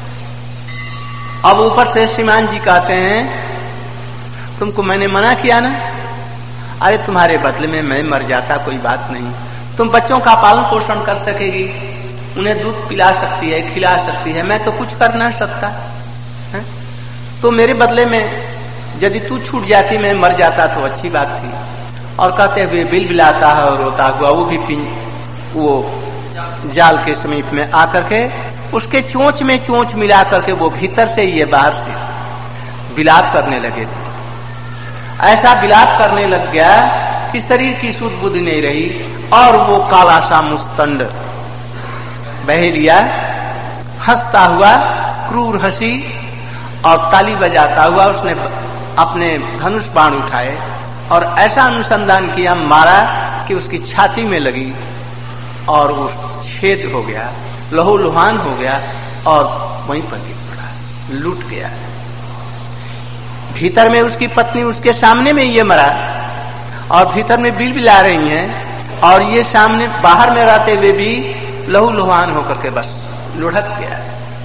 Speaker 2: अब ऊपर से श्रीमान जी कहते हैं तुमको मैंने मना किया ना, अरे तुम्हारे बदले में मैं मर जाता कोई बात नहीं, तुम बच्चों का पालन पोषण कर सकेगी, उन्हें दूध पिला सकती है, खिला सकती है, मैं तो कुछ कर ना सकता है? तो मेरे बदले में यदि तू छूट जाती मैं मर जाता तो अच्छी बात थी। और कहते हुए बिलबिलाता है और रोता हुआ वो भी पिंज वो जाल के समीप में आकर के उसके चोंच में चोंच मिला करके वो भीतर से ये बाहर से बिलाप करने लगे थे। ऐसा बिलाप करने लग गया कि शरीर की सुध बुध नहीं रही और वो काला सा मुस्तंड बहेलिया हंसता हुआ क्रूर हंसी और ताली बजाता हुआ उसने अपने धनुष बाण उठाए और ऐसा अनुसंधान किया, मारा कि उसकी छाती में लगी और वो छेद हो गया, लहू लुहान हो गया और वहीं पर गिर पड़ा, लूट गया। भीतर में उसकी पत्नी उसके सामने में ये मरा और भीतर में बिलबिला रही हैं और ये सामने बाहर में रहते हुए भी लहू लुहान होकर के बस लुढ़क गया।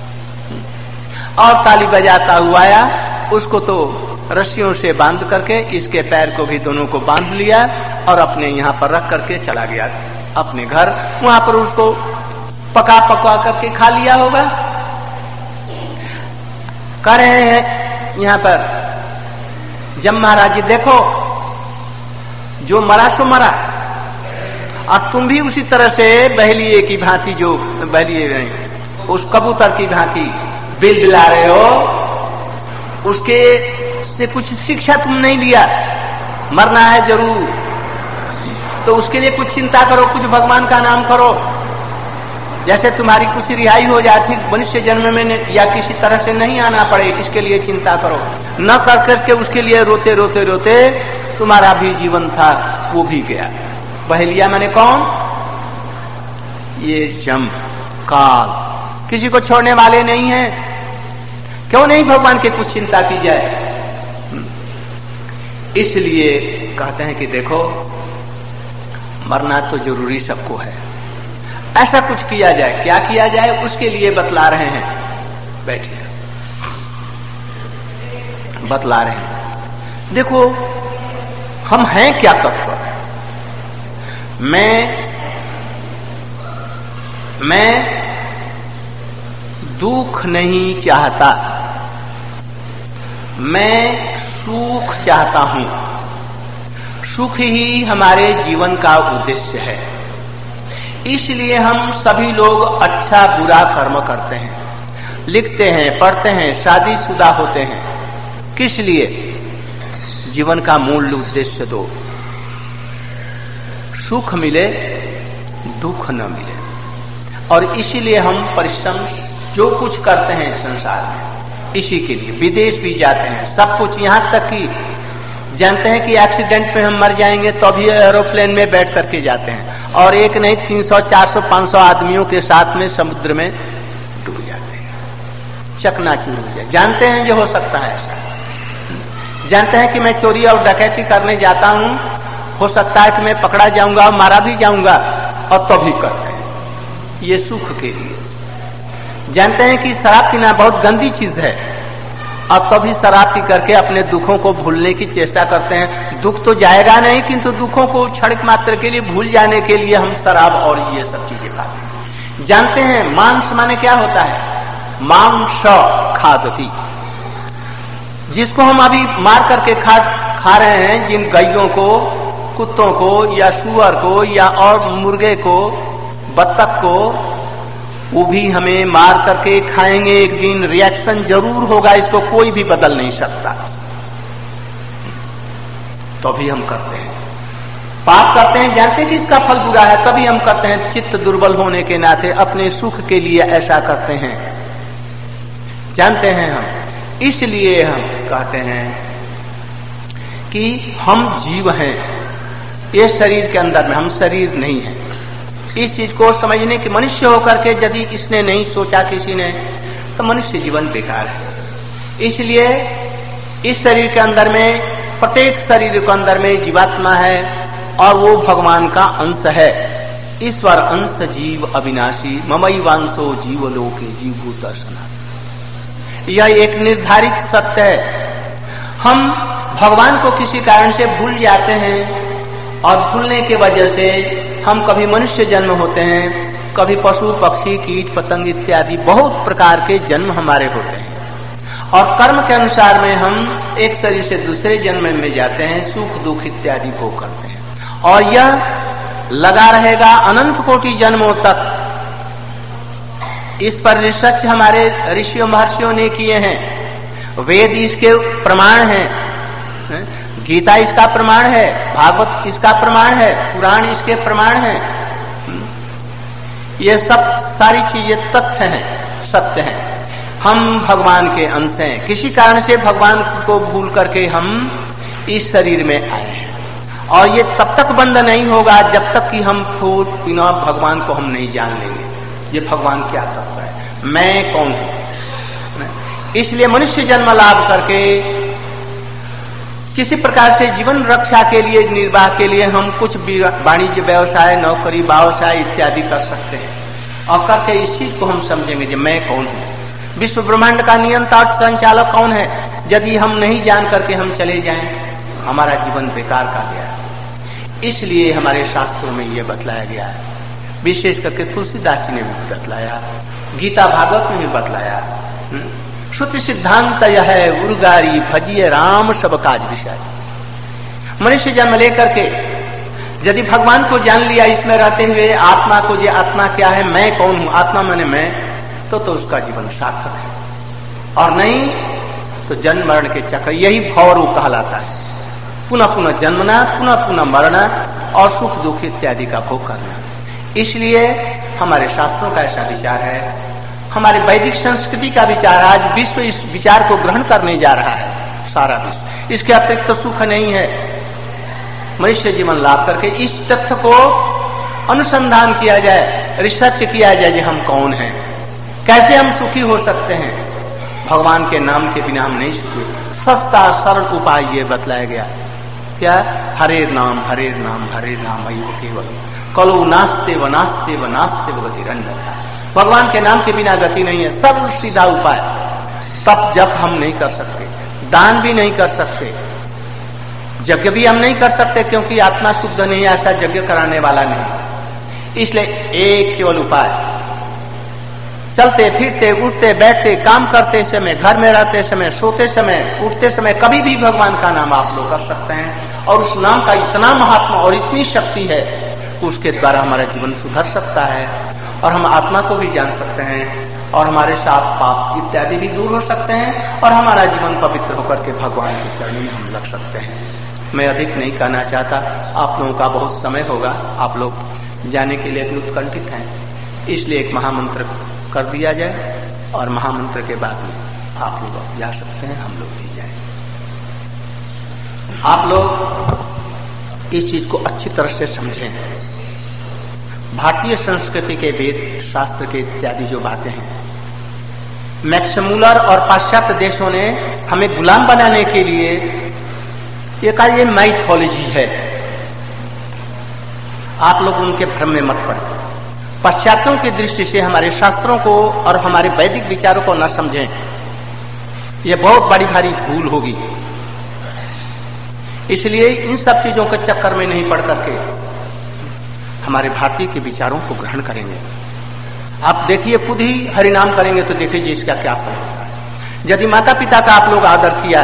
Speaker 2: और ताली बजाता हुआ आया, उसको तो रस्सियों से बांध करके इसके पैर को भी दोनों को बांध लिया और अपने यहाँ पर रख करके चला गया अपने घर। वहां पर उसको पका पका करके खा लिया होगा। कह रहे हैं यहाँ पर जब महाराज जी देखो जो मरा सो मरा, और तुम भी उसी तरह से बहलिए की भांति, जो बहलिए उस कबूतर की भांति बिलबिला रहे हो, उसके से कुछ शिक्षा तुम नहीं लिया। मरना है जरूर तो उसके लिए कुछ चिंता करो, कुछ भगवान का नाम करो, जैसे तुम्हारी कुछ रिहाई हो जाती मनुष्य जन्म में या किसी तरह से नहीं आना पड़े, इसके लिए चिंता करो। न कर करके उसके लिए रोते रोते रोते तुम्हारा भी जीवन था वो भी गया। बहेलिया मैंने कौन? ये जम काल किसी को छोड़ने वाले नहीं है। क्यों नहीं भगवान की कुछ चिंता की जाए? इसलिए कहते हैं कि देखो मरना तो जरूरी सबको है, ऐसा कुछ किया जाए। क्या किया जाए उसके लिए बतला रहे हैं, बैठिए बतला रहे हैं। देखो हम हैं क्या तत्व। मैं मैं दुख नहीं चाहता, मैं सुख चाहता हूं। सुख ही हमारे जीवन का उद्देश्य है। इसलिए हम सभी लोग अच्छा बुरा कर्म करते हैं, लिखते हैं, पढ़ते हैं, शादीशुदा होते हैं। किस लिए? जीवन का मूल उद्देश्य दो, सुख मिले दुख न मिले। और इसीलिए हम परिश्रम जो कुछ करते हैं संसार में इसी के लिए। विदेश भी जाते हैं, सब कुछ, यहां तक कि जानते हैं कि एक्सीडेंट में हम मर जाएंगे तो भी एरोप्लेन में बैठ करके जाते हैं, और एक नहीं तीन सौ चार सौ पांच सौ आदमियों के साथ में समुद्र में डूब जाते हैं, चकनाचूर हो जाए। जानते हैं जो हो सकता है ऐसा। जानते हैं कि मैं चोरी और डकैती करने जाता हूं, हो सकता है कि मैं पकड़ा जाऊंगा और मारा भी जाऊंगा, और तो भी करते हैं ये सुख के लिए। जानते हैं कि शराब पीना बहुत गंदी चीज है, और तभी शराब पी करके अपने दुखों को भूलने की चेष्टा करते हैं। दुख तो जाएगा नहीं, किंतु दुखों को क्षणिक मात्र के लिए भूल जाने के लिए हम शराब और ये सब चीजें खाते हैं। जानते हैं मांस माने क्या होता है? मांस खादती, जिसको हम अभी मार करके खा खा रहे हैं, जिन गायों को, कुत्तों को या सुअर को या और मुर्गे को, बत्तख को, वो भी हमें मार करके खाएंगे एक दिन। रिएक्शन जरूर होगा, इसको कोई भी बदल नहीं सकता, तो भी हम करते हैं। पाप करते हैं, जानते हैं कि इसका फल बुरा है, तभी हम करते हैं। चित्त दुर्बल होने के नाते अपने सुख के लिए ऐसा करते हैं, जानते हैं हम। इसलिए हम कहते हैं कि हम जीव हैं, ये शरीर के अंदर में, हम शरीर नहीं है। इस चीज को समझने की मनुष्य होकर के यदि इसने नहीं सोचा किसी ने, तो मनुष्य जीवन बेकार है। इसलिए इस शरीर के अंदर में, प्रत्येक शरीर के अंदर में जीवात्मा है और वो भगवान का अंश है। ईश्वर अंश जीव अविनाशी ममई वांसो जीव लोके जीवभूत सनातन, यह एक निर्धारित सत्य है। हम भगवान को किसी कारण से भूल जाते हैं और भूलने के वजह से हम कभी मनुष्य जन्म होते हैं, कभी पशु पक्षी कीट पतंग इत्यादि बहुत प्रकार के जन्म हमारे होते हैं। और कर्म के अनुसार में हम एक शरीर से दूसरे जन्म में जाते हैं, सुख दुख इत्यादि भोग करते हैं। और यह लगा रहेगा अनंत कोटि जन्मों तक। इस पर रिसर्च हमारे ऋषियों महर्षियों ने किए हैं। वेद इसके प्रमाण हैं, गीता इसका प्रमाण है, भागवत इसका प्रमाण है, पुराण इसके प्रमाण है। ये सब सारी चीजें तथ्य हैं, सत्य हैं। हम भगवान के अंश हैं, किसी कारण से भगवान को भूल करके हम इस शरीर में आए हैं। और ये तब तक बंद नहीं होगा जब तक कि हम फूट बिना भगवान को हम नहीं जान लेंगे, ये भगवान क्या तत्व है, मैं कौन हूं। इसलिए मनुष्य जन्म लाभ करके किसी प्रकार से जीवन रक्षा के लिए, निर्वाह के लिए हम कुछ वाणिज्य व्यवसाय, नौकरी व्यवसाय इत्यादि कर सकते हैं। और करके इस चीज को हम समझेंगे कि मैं कौन हूं, विश्व ब्रह्मांड का नियंता और संचालक कौन है। यदि हम नहीं जान करके हम चले जाएं, हमारा जीवन बेकार का गया है। इसलिए हमारे शास्त्रों में यह बतलाया गया है, विशेष करके तुलसीदास जी ने भी बतलाया, गीता भागवत में भी बतलाया। श्रुति सिद्धांत यह है उर्गारी भजिए राम सब काज विषय। मनुष्य जन्म लेकर के यदि भगवान को जान लिया, इसमें रहते हुए आत्मा को, जो आत्मा क्या है, मैं कौन हूं, आत्मा माने मैं, तो तो उसका जीवन सार्थक है। और नहीं तो जन्म मरण के चक्कर, यही भवरूप कहलाता है। पुनः पुनः जन्मना, पुनः पुनः मरना और सुख दुख इत्यादि का भोग करना। इसलिए हमारे शास्त्रों का ऐसा विचार है, हमारे वैदिक संस्कृति का विचार, आज विश्व इस विचार को ग्रहण करने जा रहा है, सारा विश्व। इसके अतिरिक्त तो सुख नहीं है। मनुष्य जीवन लाभ करके इस तथ्य को अनुसंधान किया जाए, रिसर्च किया जाए कि हम कौन हैं, कैसे हम सुखी हो सकते हैं। भगवान के नाम के बिना हम नहीं सुखी। सस्ता सरल उपाय ये बतलाया गया, क्या, हरे नाम हरे नाम हरे नाम अयो केवल कलो नास्ते व नास्ते व नास्ते व गति अन्यथा। भगवान के नाम के बिना गति नहीं है, सरल सीधा उपाय। तप जप हम नहीं कर सकते, दान भी नहीं कर सकते, यज्ञ भी हम नहीं कर सकते, क्योंकि आत्मा शुद्ध नहीं है, ऐसा यज्ञ कराने वाला नहीं। इसलिए एक केवल उपाय, चलते फिरते उठते बैठते काम करते समय, घर में रहते समय, सोते समय, उठते समय, कभी भी भगवान का नाम आप लोग कर सकते हैं। और उस नाम का इतना महात्मा और इतनी शक्ति है, उसके द्वारा हमारा जीवन सुधर सकता है और हम आत्मा को भी जान सकते हैं और हमारे साथ पाप इत्यादि भी दूर हो सकते हैं और हमारा जीवन पवित्र होकर के भगवान के चरणों में हम लग सकते हैं। मैं अधिक नहीं कहना चाहता, आप लोगों का बहुत समय होगा, आप लोग जाने के लिए भी उत्कंठित हैं, इसलिए एक महामंत्र कर दिया जाए और महामंत्र के बाद में आप लोग जा सकते हैं, हम लोग भी जाए। आप लोग इस चीज को अच्छी तरह से समझें। भारतीय संस्कृति के वेद शास्त्र के इत्यादि जो बातें हैं, मैक्स मुलर और पाश्चात्य देशों ने हमें गुलाम बनाने के लिए ये कहा ये माइथोलॉजी है। आप लोग उनके भ्रम में मत पड़े। पाश्चात्यों की दृष्टि से हमारे शास्त्रों को और हमारे वैदिक विचारों को न समझें, यह बहुत बड़ी भारी भूल होगी। इसलिए इन सब चीजों के चक्कर में नहीं पड़ करके हमारे भारतीय के विचारों को ग्रहण करेंगे। आप देखिए, खुद ही हरिनाम करेंगे तो देखिए जी इसका क्या फल होता है। यदि माता पिता का आप लोग आदर किया,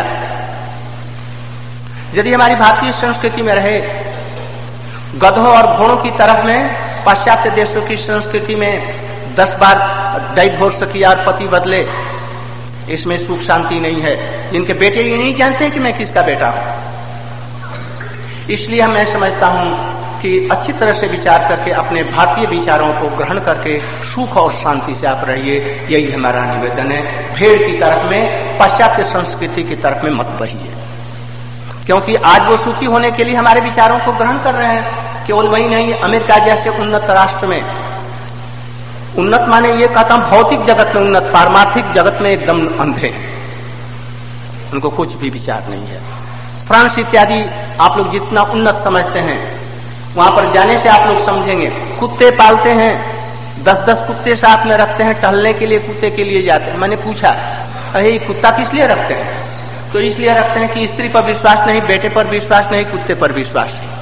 Speaker 2: यदि हमारी भारतीय संस्कृति में रहे, गधों और घोड़ों की तरफ में पाश्चात्य देशों की संस्कृति में दस बार डाइवोर्स किया और पति बदले, इसमें सुख शांति नहीं है। जिनके बेटे ये नहीं जानते कि मैं किसका बेटा हूं। इसलिए मैं समझता हूं कि अच्छी तरह से विचार करके अपने भारतीय विचारों को ग्रहण करके सुख और शांति से आप रहिए, यही हमारा निवेदन है। भेड़ की तरफ में, पाश्चात्य संस्कृति की तरफ में मत बहिए, क्योंकि आज वो सुखी होने के लिए हमारे विचारों को ग्रहण कर रहे हैं। केवल वही नहीं, अमेरिका जैसे उन्नत राष्ट्र में, उन्नत माने ये कहता हूं भौतिक जगत में उन्नत, पारमार्थिक जगत में एकदम अंधे हैं, उनको कुछ भी विचार नहीं है। फ्रांस इत्यादि आप लोग जितना उन्नत समझते हैं, वहां पर जाने से आप लोग समझेंगे। कुत्ते पालते हैं, दस दस कुत्ते साथ में रखते हैं, टहलने के लिए कुत्ते के लिए जाते हैं। मैंने पूछा, अरे कुत्ता किस लिए रखते हैं? तो इसलिए रखते हैं कि स्त्री पर विश्वास नहीं, बेटे पर विश्वास नहीं, कुत्ते पर विश्वास है।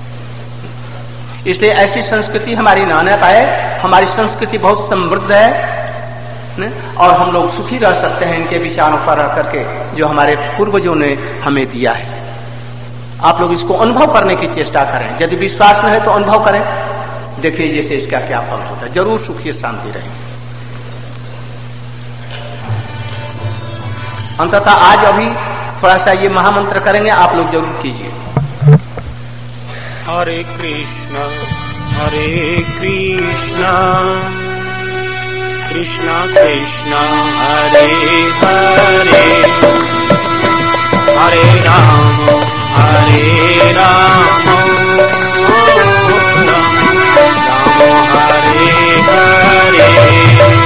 Speaker 2: इसलिए ऐसी संस्कृति हमारी ना न पाए। हमारी संस्कृति बहुत समृद्ध है ने? और हम लोग सुखी रह सकते हैं इनके विचारों पर रह करके, जो हमारे पूर्वजों ने हमें दिया है। आप लोग इसको अनुभव करने की चेष्टा करें। यदि विश्वास न है तो अनुभव करें, देखिए जैसे इसका क्या फल होता है। जरूर सुखी शांति रहेगी। अंततः आज अभी थोड़ा सा ये महामंत्र करेंगे, आप लोग जरूर कीजिए।
Speaker 3: हरे कृष्णा हरे कृष्णा कृष्णा कृष्णा हरे हरे, हरे राम हरे राम राम राम हरे हरे।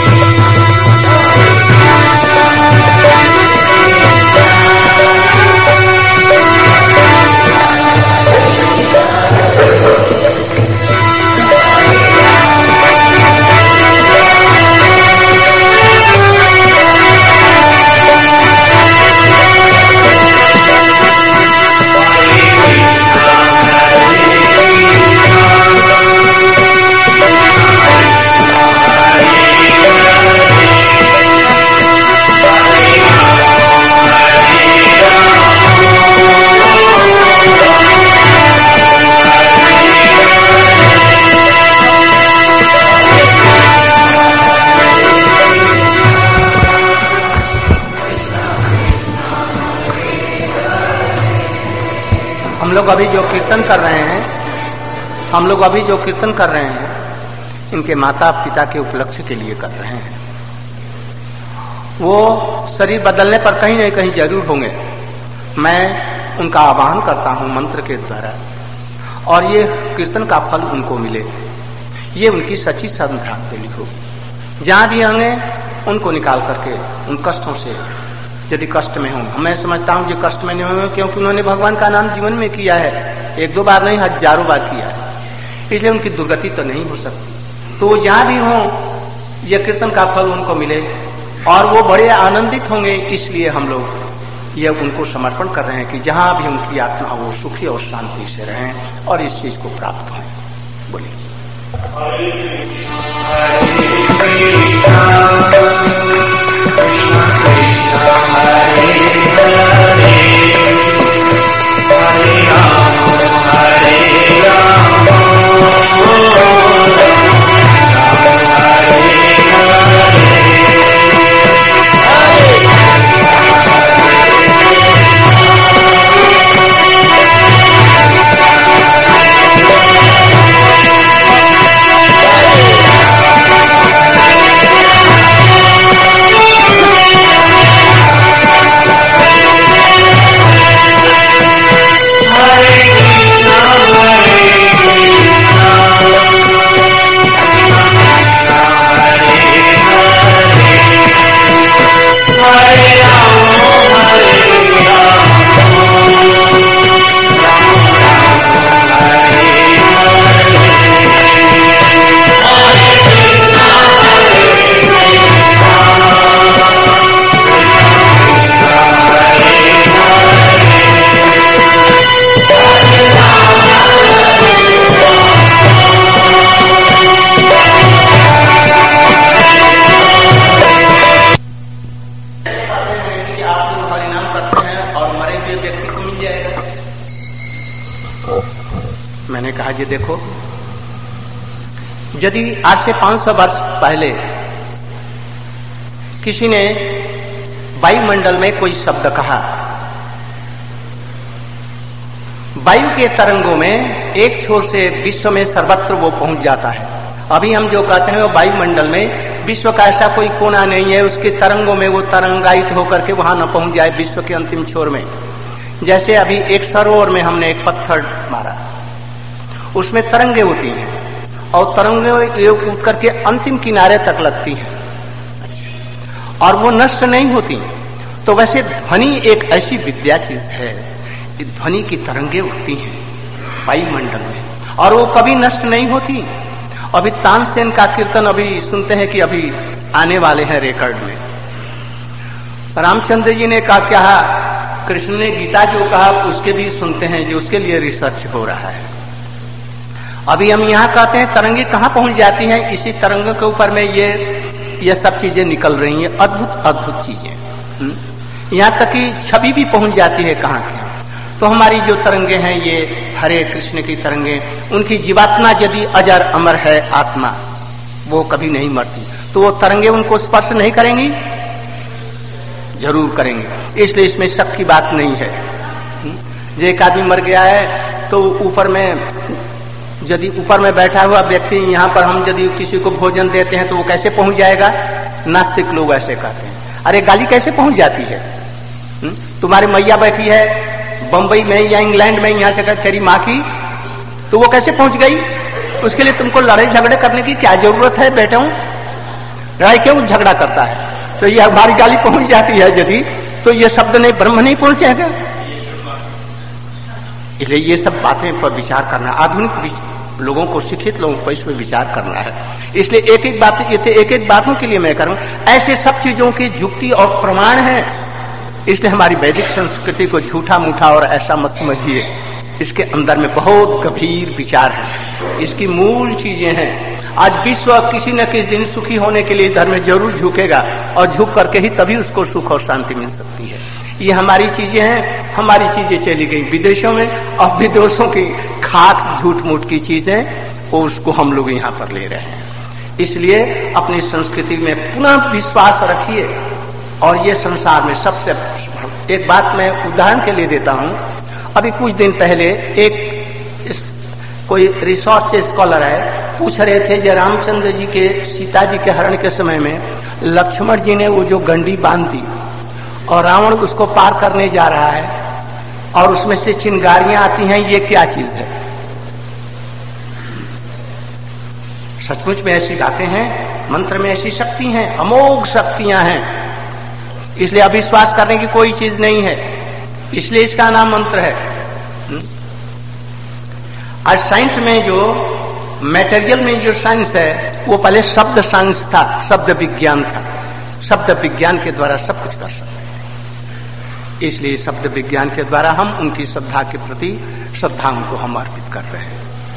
Speaker 2: हम लोग अभी जो कीर्तन कर रहे हैं हम लोग अभी जो कीर्तन कर रहे हैं इनके माता पिता के उपलक्ष्य के लिए कर रहे हैं। वो शरीर बदलने पर कहीं न कहीं जरूर होंगे। मैं उनका आह्वान करता हूं मंत्र के द्वारा, और ये कीर्तन का फल उनको मिले, ये उनकी सच्ची श्रद्धांजलि होगी। जहां भी होंगे उनको निकाल करके उन कष्टों से, यदि कष्ट में हों, मैं समझता हूं जो कष्ट में नहीं होंगे, क्योंकि उन्होंने भगवान का नाम जीवन में किया है, एक दो बार नहीं हजारों बार किया है, इसलिए उनकी दुर्गति तो नहीं हो सकती। तो जहां भी हों ये कीर्तन का फल उनको मिले और वो बड़े आनंदित होंगे। इसलिए हम लोग ये उनको समर्पण कर रहे हैं कि जहां भी उनकी आत्मा वो सुखी और शांति से रहें और इस चीज को प्राप्त हों। बोलिए जी देखो, यदि आज से पांच सौ वर्ष पहले किसी ने वायुमंडल में कोई शब्द कहा, वायु के तरंगों में एक छोर से विश्व में सर्वत्र वो पहुंच जाता है। अभी हम जो कहते हैं वो वायुमंडल में विश्व का ऐसा कोई कोना नहीं है उसके तरंगों में वो तरंगायित होकर के वहां न पहुंच जाए विश्व के अंतिम छोर में। जैसे अभी एक सरोवर में हमने एक पत्थर मारा, उसमें तरंगे होती हैं और तरंगे उठ करके अंतिम किनारे तक लगती हैं और वो नष्ट नहीं होती। तो वैसे ध्वनि एक ऐसी विद्या चीज है, ध्वनि की तरंगे उठती हैं वायुमंडल में और वो कभी नष्ट नहीं होती। अभी तानसेन का कीर्तन अभी सुनते हैं कि अभी आने वाले हैं रिकॉर्ड में। रामचंद्र जी ने कहा क्या, कृष्ण ने गीता जो कहा उसके भी सुनते हैं, जो उसके लिए रिसर्च हो रहा है। अभी हम यहाँ कहते हैं तरंगे कहाँ पहुंच जाती हैं, इसी तरंग के ऊपर में ये ये सब चीजें निकल रही हैं, अद्भुत अद्भुत चीजें। यहाँ तक कि छवि भी पहुंच जाती है कहाँ कहाँ। तो हमारी जो तरंगे हैं ये हरे कृष्ण की तरंगे, उनकी जीवात्मा यदि अजर अमर है आत्मा, वो कभी नहीं मरती, तो वो तरंगे उनको स्पर्श नहीं करेंगी, जरूर करेंगे। इसलिए इसमें शक की बात नहीं है। जो एक आदमी मर गया है तो ऊपर में, यदि ऊपर में बैठा हुआ व्यक्ति यहाँ पर हम यदि किसी को भोजन देते हैं तो वो कैसे पहुंच जाएगा? नास्तिक लोग ऐसे कहते हैं, अरे गाली कैसे पहुंच जाती है? तुम्हारी मैया बैठी है बंबई में या इंग्लैंड में, यहाँ से कहते तेरी माँ की, तो वो कैसे पहुंच गई? उसके लिए तुमको लड़ाई झगड़े करने की क्या जरूरत है? बेटा हूं लड़ाई क्यों झगड़ा करता है? तो ये हमारी गाली पहुंच जाती है यदि, तो ये शब्द नहीं ब्रह्म नहीं पहुंचेगा। इसलिए ये सब बातें पर विचार करना, आधुनिक लोगों को, शिक्षित लोगों को इस पर विचार करना है। इसलिए एक एक बात एक एक बातों के लिए मैं करूं, ऐसे सब चीजों की युक्ति और प्रमाण है। इसलिए हमारी वैदिक संस्कृति को झूठा मूठा और ऐसा मत समझिए, इसके अंदर में बहुत गंभीर विचार है, इसकी मूल चीजें हैं। आज विश्व किसी न किसी दिन सुखी होने के लिए धर्म में जरूर झुकेगा और झुक करके ही तभी उसको सुख और शांति मिल सकती है। ये हमारी चीजें हैं, हमारी चीजें चली गई विदेशों में और विदेशों की खाक झूठ मूठ की चीजें वो उसको हम लोग यहाँ पर ले रहे हैं। इसलिए अपनी संस्कृति में पुनः विश्वास रखिए। और ये संसार में सबसे एक बात मैं उदाहरण के लिए देता हूं। अभी कुछ दिन पहले एक इस, कोई रिसर्च स्कॉलर है, पूछ रहे थे जय रामचंद्र जी के सीता जी के हरण के समय में लक्ष्मण जी ने वो जो गंडी बांध दी और रावण उसको पार करने जा रहा है और उसमें से चिंगारियां आती हैं, ये क्या चीज है? सचमुच में ऐसी बातें हैं, मंत्र में ऐसी शक्ति हैं, अमोघ शक्तियां हैं। इसलिए अविश्वास करने की कोई चीज नहीं है, इसलिए इसका नाम मंत्र है। आज साइंस में जो मेटेरियल में जो साइंस है वो पहले शब्द साइंस था, शब्द विज्ञान था। शब्द विज्ञान के द्वारा सब कुछ कर सकते हैं। इसलिए शब्द विज्ञान के द्वारा हम उनकी श्रद्धा के प्रति श्रद्धा उनको हम अर्पित कर रहे हैं।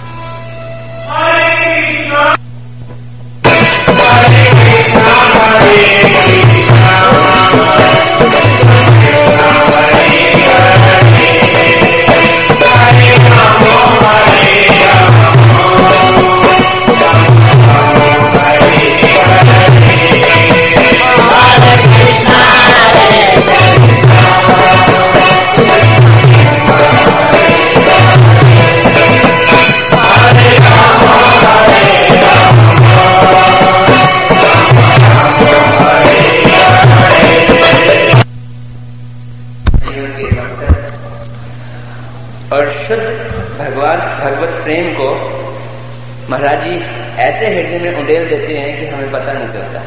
Speaker 4: भगवत प्रेम को महाराज जी ऐसे हृदय में उंडेल देते हैं कि हमें पता नहीं चलता।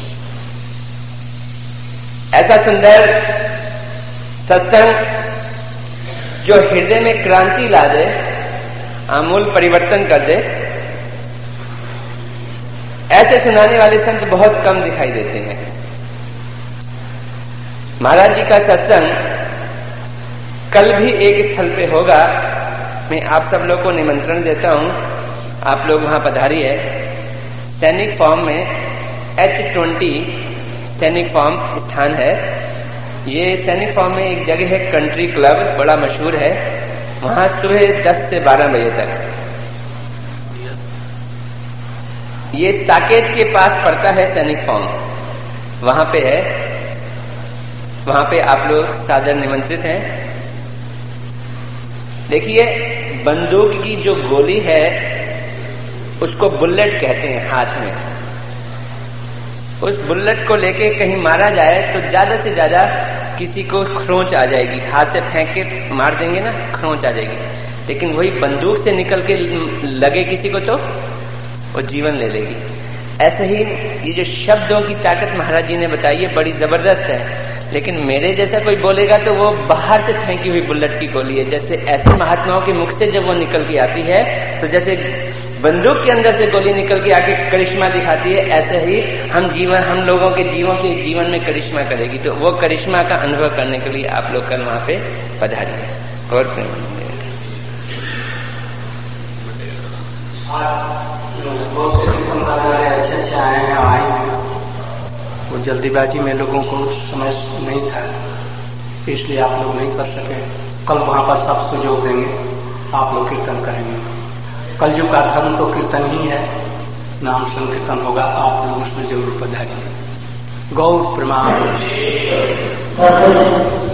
Speaker 4: ऐसा सुंदर सत्संग जो हृदय में क्रांति ला दे, आमूल परिवर्तन कर दे, ऐसे सुनाने वाले संत बहुत कम दिखाई देते हैं। महाराज जी का सत्संग कल भी एक स्थल पे होगा। मैं आप सब लोग को निमंत्रण देता हूं, आप लोग वहां पधारिए। सैनिक फॉर्म में एच ट्वेंटी सैनिक फॉर्म स्थान है। ये सैनिक फॉर्म में एक जगह है, कंट्री क्लब, बड़ा मशहूर है। वहां सुबह दस से बारह बजे तक। ये साकेत के पास पड़ता है सैनिक फॉर्म, वहां पे है। वहां पे आप लोग सादर निमंत्रित हैं। देखिए बंदूक की जो गोली है उसको बुलेट कहते हैं हाथ में। उस बुलेट को लेके कहीं मारा जाए तो ज्यादा से ज्यादा किसी को खरोंच आ जाएगी, हाथ से फेंक के मार देंगे ना, खरोंच आ जाएगी। लेकिन वही बंदूक से निकल के लगे किसी को तो वो जीवन ले लेगी। ऐसे ही ये जो शब्दों की ताकत महाराज जी ने बताई है बड़ी जबरदस्त है, लेकिन मेरे जैसा कोई बोलेगा तो वो बाहर से फेंकी हुई बुलेट की गोली है। जैसे ऐसे महात्माओं के मुख से जब वो निकल के आती है तो जैसे बंदूक के अंदर से गोली निकल के आके करिश्मा दिखाती है, ऐसे ही हम जीवन हम लोगों के जीवों के जीवन में करिश्मा करेगी। तो वो करिश्मा का अनुभव करने के लिए आप लोग कल वहां पे पधारिए। और प्रेम
Speaker 2: अच्छे अच्छे आए हैं आए हैं, वो जल्दीबाजी में लोगों को समझ नहीं था, इसलिए आप लोग नहीं कर सके। कल वहां पर सब सुजोग देंगे, आप लोग कीर्तन करेंगे। कलयुग का धर्म तो कीर्तन ही है, नाम संकीर्तन होगा, आप लोग उसमें जरूर पधारिए। गौर प्रमाण।